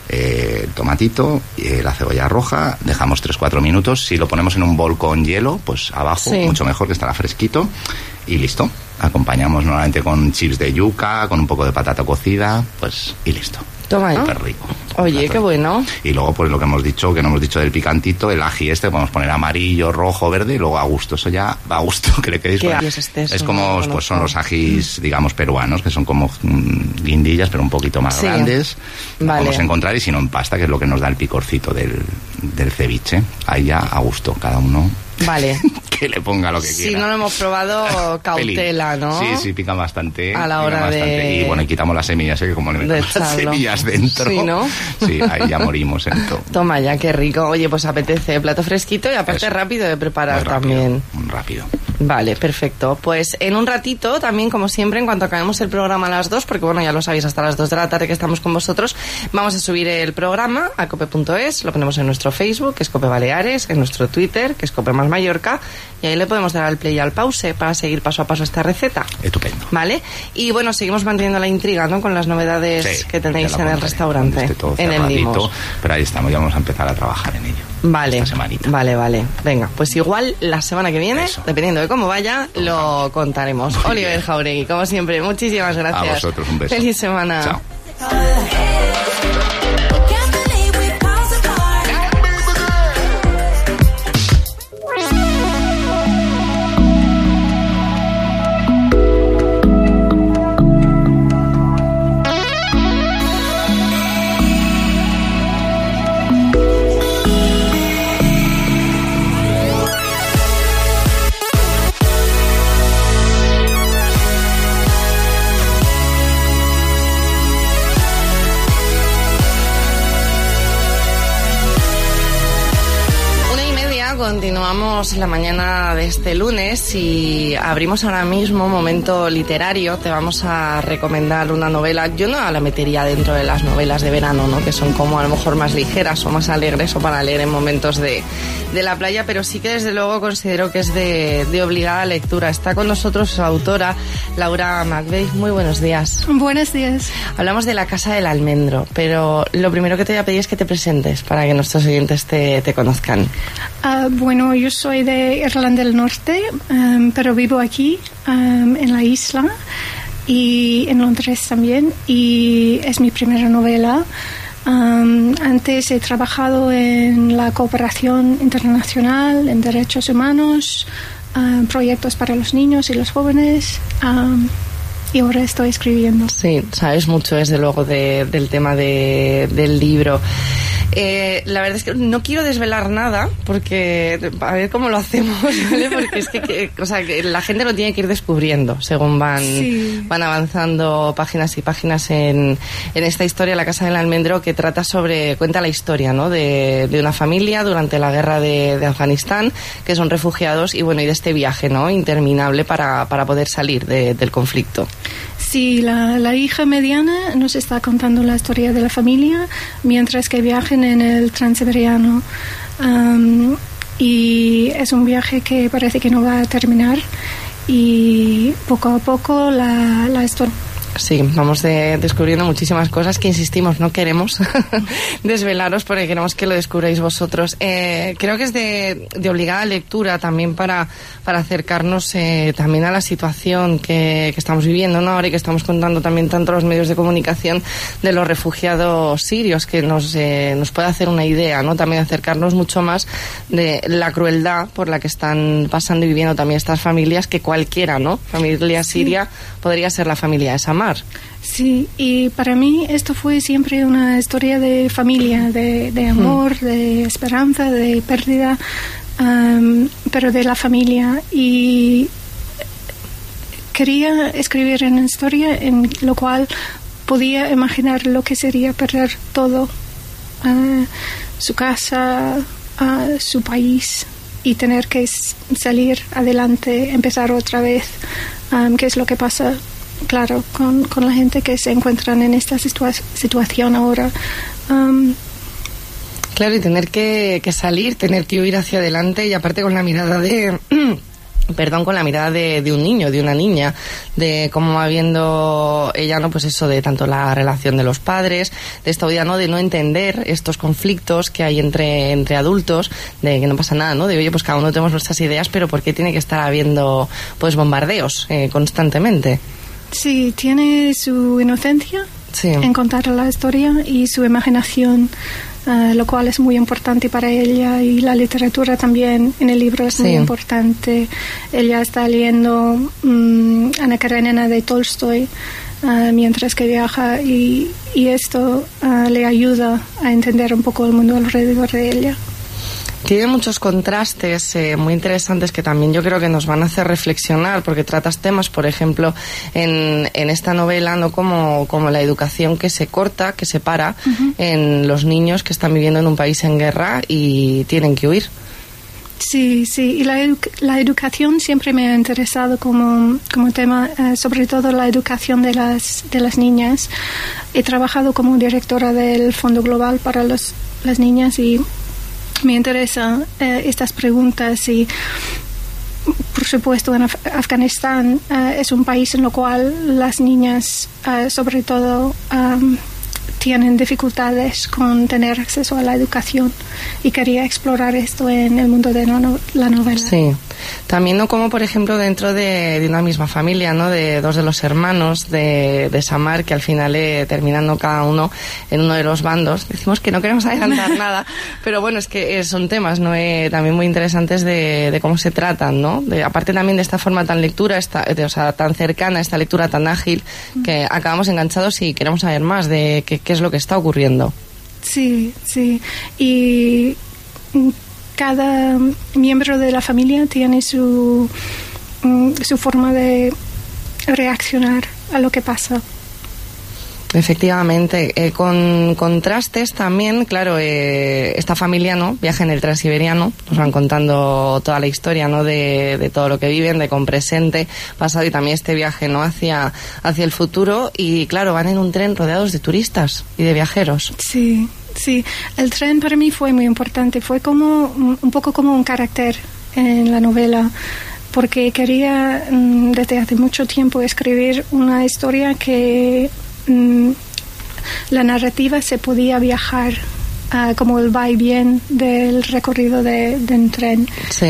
el tomatito, la cebolla roja, dejamos 3-4 minutos. Si lo ponemos en un bol con hielo, pues abajo, mucho mejor, que estará fresquito, y listo. Acompañamos normalmente con chips de yuca, con un poco de patata cocida, pues, y listo. Toma ya. Súper rico. Oye, qué bueno. Y luego, pues lo que hemos dicho del picantito, el ají podemos poner amarillo, rojo, verde, y luego a gusto. Eso ya va a gusto, que le queréis poner. Es como, pues son los ajís, digamos, peruanos, que son como guindillas, pero un poquito más grandes. Vale. Podemos encontrar, y si no, en pasta, que es lo que nos da el picorcito del ceviche. Ahí ya a gusto, cada uno. Vale. Que le ponga lo que quiera. Si no lo hemos probado, cautela, ¿no? Sí, pica bastante. A la hora de... Y bueno, y quitamos las semillas, que como le metemos las semillas dentro. Sí, ¿no? Sí, ahí ya morimos en todo. Toma ya, qué rico. Oye, pues apetece plato fresquito y aparte rápido de preparar también. Rápido. Vale, perfecto. Pues en un ratito, también como siempre, en cuanto acabemos el programa a las 2, porque bueno, ya lo sabéis, hasta las 2 de la tarde que estamos con vosotros, vamos a subir el programa a cope.es, lo ponemos en nuestro Facebook, que es Cope Baleares, en nuestro Twitter, que es Cope Más Mallorca, y ahí le podemos dar al play y al pause para seguir paso a paso esta receta. Estupendo. ¿Vale? Y bueno, seguimos manteniendo la intriga, ¿no? Con las novedades que tenéis en el restaurante, en el Nimos. Pero ahí estamos, ya vamos a empezar a trabajar en ello. Vale, esta semanita. Vale. Venga, pues igual la semana que viene, dependiendo de cómo vaya, lo contaremos. Oliver Jauregui, como siempre, muchísimas gracias. A vosotros, un beso. Feliz semana. Chao. Retomamos la mañana de este lunes y abrimos ahora mismo Momento Literario. Te vamos a recomendar una novela. Yo no la metería dentro de las novelas de verano, ¿no? Que son como a lo mejor más ligeras o más alegres o para leer en momentos de la playa, pero sí que desde luego considero que es de obligada lectura. Está con nosotros su autora, Laura Macbeth. Muy buenos días. Buenos días. Hablamos de La Casa del Almendro, pero lo primero que te voy a pedir es que te presentes para que nuestros oyentes te conozcan. Bueno, yo soy de Irlanda del Norte, pero vivo aquí, en la isla, y en Londres también, y es mi primera novela. Antes he trabajado en la cooperación internacional, en derechos humanos, proyectos para los niños y los jóvenes, y ahora estoy escribiendo. Sí, sabes mucho desde luego del tema del libro. La verdad es que no quiero desvelar nada porque a ver cómo lo hacemos, ¿vale? Porque es que la gente lo tiene que ir descubriendo según van avanzando páginas y páginas en esta historia, La Casa del Almendro, que cuenta la historia, ¿no? de una familia durante la guerra de Afganistán, que son refugiados y de este viaje, ¿no? Interminable para poder salir del conflicto. Sí, la hija mediana nos está contando la historia de la familia mientras que viajan en el Transiberiano. Y es un viaje que parece que no va a terminar. Y poco a poco la historia... Sí, vamos descubriendo muchísimas cosas que, insistimos, no queremos desvelaros porque queremos que lo descubráis vosotros. Creo que es de obligada lectura también para acercarnos también a la situación que estamos viviendo, ¿no? Ahora, y que estamos contando también tanto los medios de comunicación de los refugiados sirios, que nos puede hacer una idea, ¿no? También acercarnos mucho más de la crueldad por la que están pasando y viviendo también estas familias, que cualquiera, ¿no? Familia siria podría ser la familia de Samar. Sí, y para mí esto fue siempre una historia de familia, de amor, de esperanza, de pérdida, pero de la familia. Y quería escribir una historia en lo cual podía imaginar lo que sería perder todo, su casa, su país, y tener que salir adelante, empezar otra vez, que es lo que pasa, claro, con la gente que se encuentran en esta situación ahora. Claro, y tener que salir, tener que huir hacia adelante, y aparte con la mirada de un niño, de una niña, de cómo va viendo ella, ¿no? Pues eso, de tanto la relación de los padres, de esta vida, ¿no? De no entender estos conflictos que hay entre adultos, de que no pasa nada, ¿no? De, oye, pues cada uno tenemos nuestras ideas, pero ¿por qué tiene que estar habiendo, pues, bombardeos constantemente? Sí, tiene su inocencia en contar la historia y su imaginación, lo cual es muy importante para ella, y la literatura también en el libro es muy importante. Ella está leyendo Ana Karenina de Tolstoy mientras que viaja, y esto le ayuda a entender un poco el mundo alrededor de ella. Tiene muchos contrastes muy interesantes que también yo creo que nos van a hacer reflexionar, porque tratas temas, por ejemplo, en esta novela, no como la educación que se corta, que se para en los niños que están viviendo en un país en guerra y tienen que huir. Sí, y la educación siempre me ha interesado como tema, sobre todo la educación de las niñas. He trabajado como directora del Fondo Global para las niñas, y me interesan estas preguntas. Y por supuesto en Afganistán es un país en el cual las niñas sobre todo tienen dificultades con tener acceso a la educación, y quería explorar esto en el mundo de la novela. Sí, también, ¿no? Como por ejemplo dentro de una misma familia, ¿no? De dos de los hermanos de Samar, que al final terminando cada uno en uno de los bandos. Decimos que no queremos adelantar nada, pero bueno, es que son temas, ¿no? También muy interesantes de cómo se tratan, ¿no? Aparte también de esta forma tan tan cercana, esta lectura tan ágil, que acabamos enganchados y queremos saber más de qué es lo que está ocurriendo. Sí, y cada miembro de la familia tiene su forma de reaccionar a lo que pasa. Efectivamente, con contrastes también, claro, esta familia, ¿no?, viaja en el Transiberiano, nos van contando toda la historia, ¿no?, de todo lo que viven, de con presente, pasado, y también este viaje, ¿no?, hacia el futuro, y claro, van en un tren rodeados de turistas y de viajeros. Sí, el tren para mí fue muy importante, fue como un poco como un carácter en la novela, porque quería desde hace mucho tiempo escribir una historia que la narrativa se podía viajar como el va y bien del recorrido de un tren. Sí.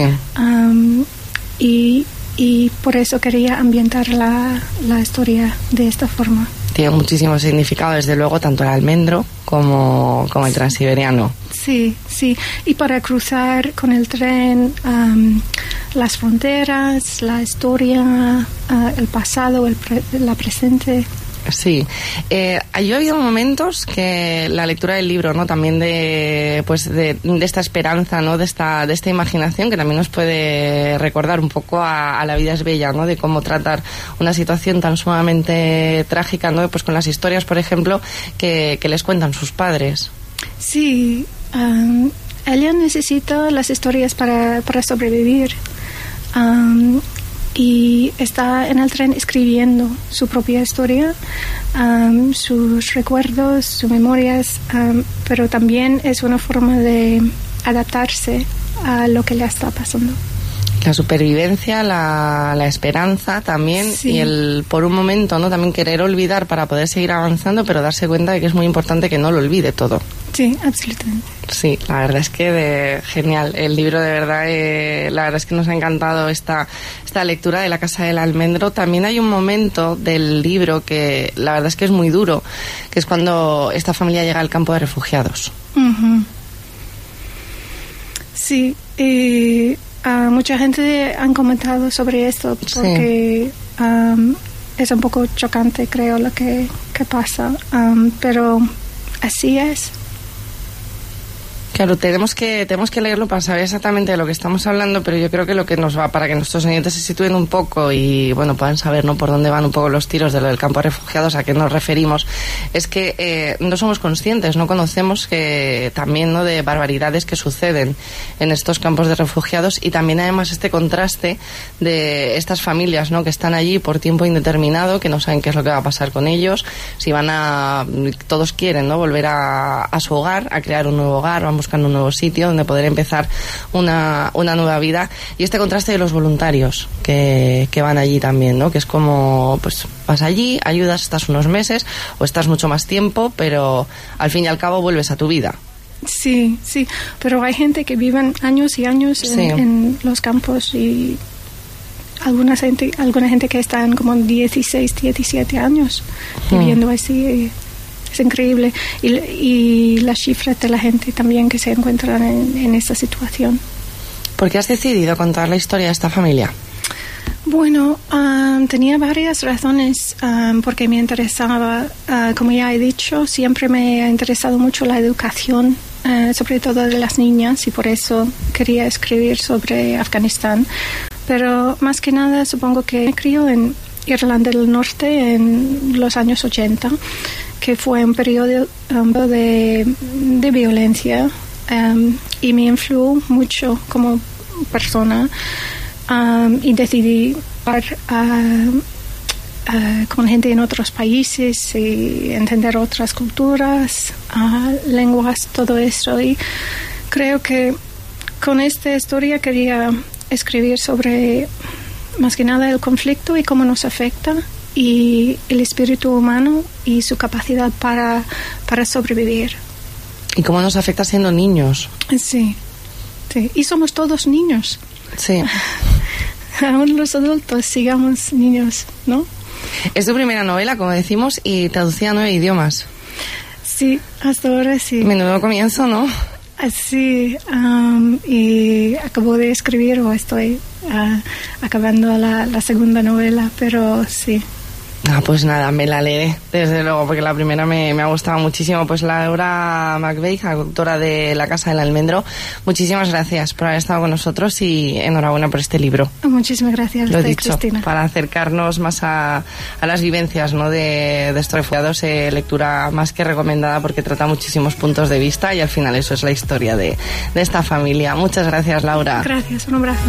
Y por eso quería ambientar la historia de esta forma. Tiene muchísimo significado, desde luego, tanto el almendro como el Transiberiano. Sí, y para cruzar con el tren las fronteras, la historia, el pasado, la presente. Sí, yo he habido momentos que la lectura del libro, ¿no?, también de esta esperanza, ¿no?, de esta imaginación, que también nos puede recordar un poco a La vida es bella, ¿no?, de cómo tratar una situación tan sumamente trágica, ¿no?, pues con las historias, por ejemplo, que les cuentan sus padres. Sí, ella necesita las historias para sobrevivir. Y está en el tren escribiendo su propia historia, sus recuerdos, sus memorias, pero también es una forma de adaptarse a lo que le está pasando. La supervivencia, la esperanza también, sí. Y el por un momento, ¿no?, también querer olvidar para poder seguir avanzando, pero darse cuenta de que es muy importante que no lo olvide todo. Sí, absolutamente. Sí, la verdad es que genial. El libro, de verdad, la verdad es que nos ha encantado esta lectura de La casa del almendro. También hay un momento del libro que la verdad es que es muy duro, que es cuando esta familia llega al campo de refugiados. Uh-huh. Sí, mucha gente han comentado sobre esto porque es un poco chocante, creo, lo que pasa, pero así es. Claro, tenemos que leerlo para saber exactamente de lo que estamos hablando, pero yo creo que lo que nos va, para que nuestros oyentes se sitúen un poco y, bueno, puedan saber, ¿no?, por dónde van un poco los tiros de lo del campo de refugiados, a qué nos referimos, es que no somos conscientes, no conocemos que también, ¿no?, de barbaridades que suceden en estos campos de refugiados, y también además este contraste de estas familias, ¿no?, que están allí por tiempo indeterminado, que no saben qué es lo que va a pasar con ellos, si todos quieren, ¿no?, volver a su hogar, a crear un nuevo hogar, vamos buscando un nuevo sitio donde poder empezar una nueva vida, y este contraste de los voluntarios que van allí también, ¿no?, que es como, pues vas allí, ayudas, estás unos meses o estás mucho más tiempo, pero al fin y al cabo vuelves a tu vida. Sí, pero hay gente que viven años y años en los campos, y alguna gente que están como 16, 17 años viviendo así. Es increíble. Y las cifras de la gente también que se encuentran en esta situación. ¿Por qué has decidido contar la historia de esta familia? Bueno, tenía varias razones, porque me interesaba, como ya he dicho, siempre me ha interesado mucho la educación, sobre todo de las niñas, y por eso quería escribir sobre Afganistán. Pero más que nada, supongo que me crió en Irlanda del Norte en los años 80, que fue un periodo de violencia, y me influyó mucho como persona, y decidí hablar con gente en otros países y entender otras culturas, lenguas, todo eso. Y creo que con esta historia quería escribir sobre, más que nada, el conflicto y cómo nos afecta, y el espíritu humano y su capacidad para sobrevivir. ¿Y cómo nos afecta siendo niños? Sí. Y somos todos niños. Sí. Aún los adultos sigamos niños, ¿no? Es tu primera novela, como decimos, y traducida a 9 idiomas. Sí, hasta ahora sí. Menudo comienzo, ¿no? Sí, y acabo de escribir, o estoy acabando la segunda novela, pero sí. Pues nada, me la leeré, desde luego, porque la primera me ha gustado muchísimo. Pues Laura McVeigh, autora de La Casa del Almendro, muchísimas gracias por haber estado con nosotros y enhorabuena por este libro. Muchísimas gracias, lo dicho, Cristina. Para acercarnos más a las vivencias, ¿no?, de estos refugiados, lectura más que recomendada porque trata muchísimos puntos de vista y al final eso es la historia de esta familia. Muchas gracias, Laura. Gracias, un abrazo.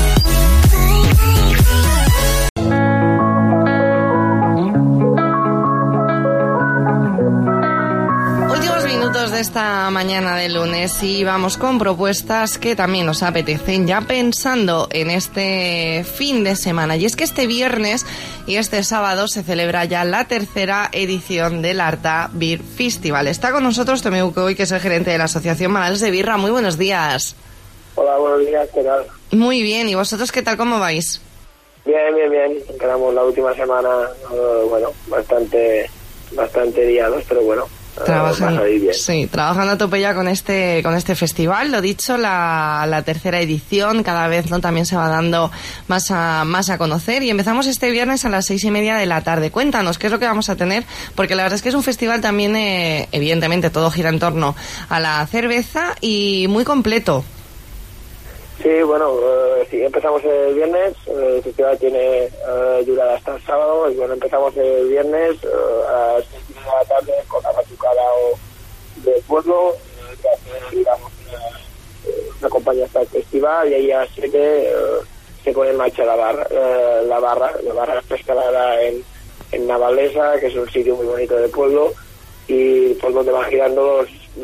De esta mañana de lunes y vamos con propuestas que también nos apetecen ya pensando en este fin de semana, y es que este viernes y este sábado se celebra ya la tercera edición del Arta Beer Festival. Está con nosotros Tomeu Coy, que es el gerente de la Asociación Manales de Birra. Muy buenos días. Hola, buenos días, ¿qué tal? Muy bien, ¿y vosotros qué tal, cómo vais? Bien. Quedamos la última semana, bastante liados, pero bueno. Trabajando a tope ya con este festival. Lo dicho, la tercera edición cada vez, ¿no?, también se va dando más a conocer, y empezamos este viernes a las 6:30 de la tarde. Cuéntanos qué es lo que vamos a tener, porque la verdad es que es un festival también, evidentemente todo gira en torno a la cerveza y muy completo. Sí, bueno, empezamos el viernes, el festival tiene durada hasta el sábado, y bueno, empezamos el viernes a las 6 de la tarde con la batucada del pueblo, digamos, una compañía hasta el festival, y ahí a las 7 se pone en marcha la barra está instalada en Navalesa, que es un sitio muy bonito del pueblo, y por donde van girando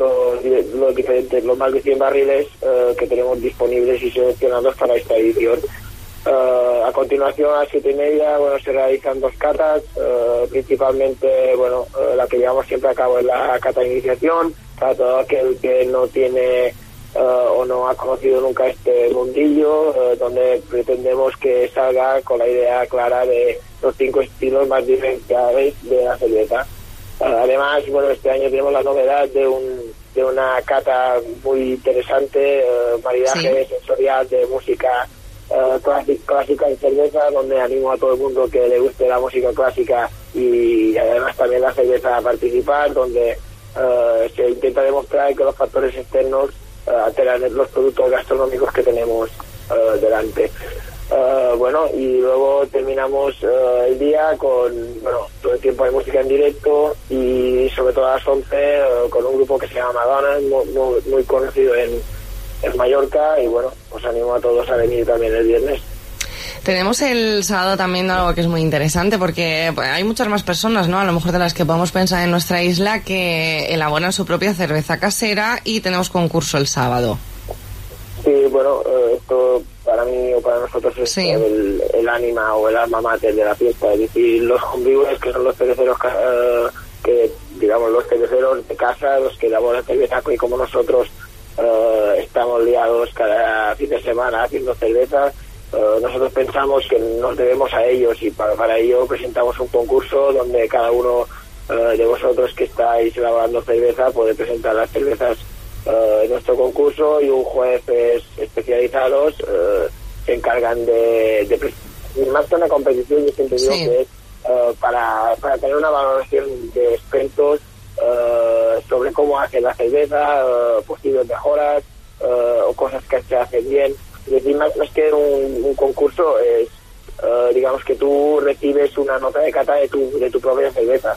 los más de 100 barriles que tenemos disponibles y seleccionados para esta edición. A continuación, a las 7:30, se realizan 2 catas, principalmente, la que llevamos siempre a cabo es la cata de iniciación, para todo aquel que no tiene o no ha conocido nunca este mundillo, donde pretendemos que salga con la idea clara de los 5 estilos más diferenciados de la cerveza. Además, este año tenemos la novedad de una cata muy interesante, maridaje sensorial de música clásica y cerveza, donde animo a todo el mundo que le guste la música clásica y además también la cerveza a participar, donde se intenta demostrar que los factores externos alteran los productos gastronómicos que tenemos delante. Y luego terminamos el día con todo el tiempo de música en directo, y sobre todo a las 11 con un grupo que se llama Madonna, muy conocido en Mallorca, y os animo a todos a venir también el viernes. Tenemos el sábado también algo que es muy interesante, porque hay muchas más personas, ¿no?, a lo mejor de las que podemos pensar en nuestra isla, que elaboran su propia cerveza casera, y tenemos concurso el sábado. Sí, esto para mí o para nosotros es el ánima o el alma mater de la fiesta, es decir, los convives, que son los cerveceros los cerveceros de casa, los que elaboran cerveza, y como nosotros estamos liados cada fin de semana haciendo cerveza, nosotros pensamos que nos debemos a ellos, y para ello presentamos un concurso donde cada uno de vosotros que estáis elaborando cerveza puede presentar las cervezas en nuestro concurso, y un jueces especializados se encargan de más que una competición, yo siempre digo que es para tener una valoración de expertos sobre cómo hacer la cerveza, posibles mejoras o cosas que se hacen bien. Es decir, más que un concurso, es digamos que tú recibes una nota de cata de tu propia cerveza.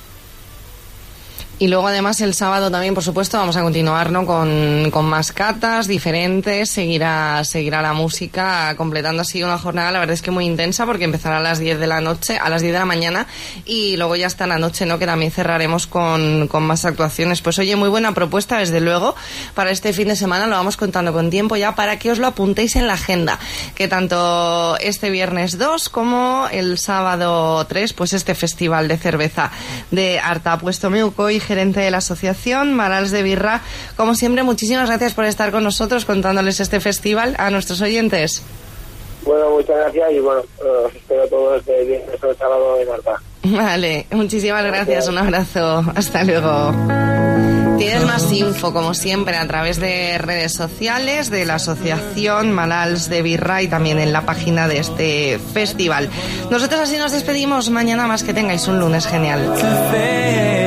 Y luego además el sábado también, por supuesto, vamos a continuar, ¿no?, con más catas diferentes, seguirá la música, completando así una jornada, la verdad es que muy intensa, porque empezará a las 10 de la noche, a las 10 de la mañana, y luego ya hasta la noche, ¿no?, que también cerraremos con más actuaciones. Pues oye, muy buena propuesta, desde luego, para este fin de semana. Lo vamos contando con tiempo ya para que os lo apuntéis en la agenda, que tanto este viernes 2 como el sábado 3, pues este festival de cerveza de Arta. Pues Tomeu Coy, gerente de la Asociación Manales de Birra, como siempre, muchísimas gracias por estar con nosotros contándoles este festival a nuestros oyentes. Muchas gracias, y os espero todos el viernes o el sábado en Arta. Vale, muchísimas gracias, un abrazo, hasta luego. Tienes más info, como siempre, a través de redes sociales de la Asociación Malalts de Birra y también en la página de este festival. Nosotros así nos despedimos. Mañana más, que tengáis un lunes genial.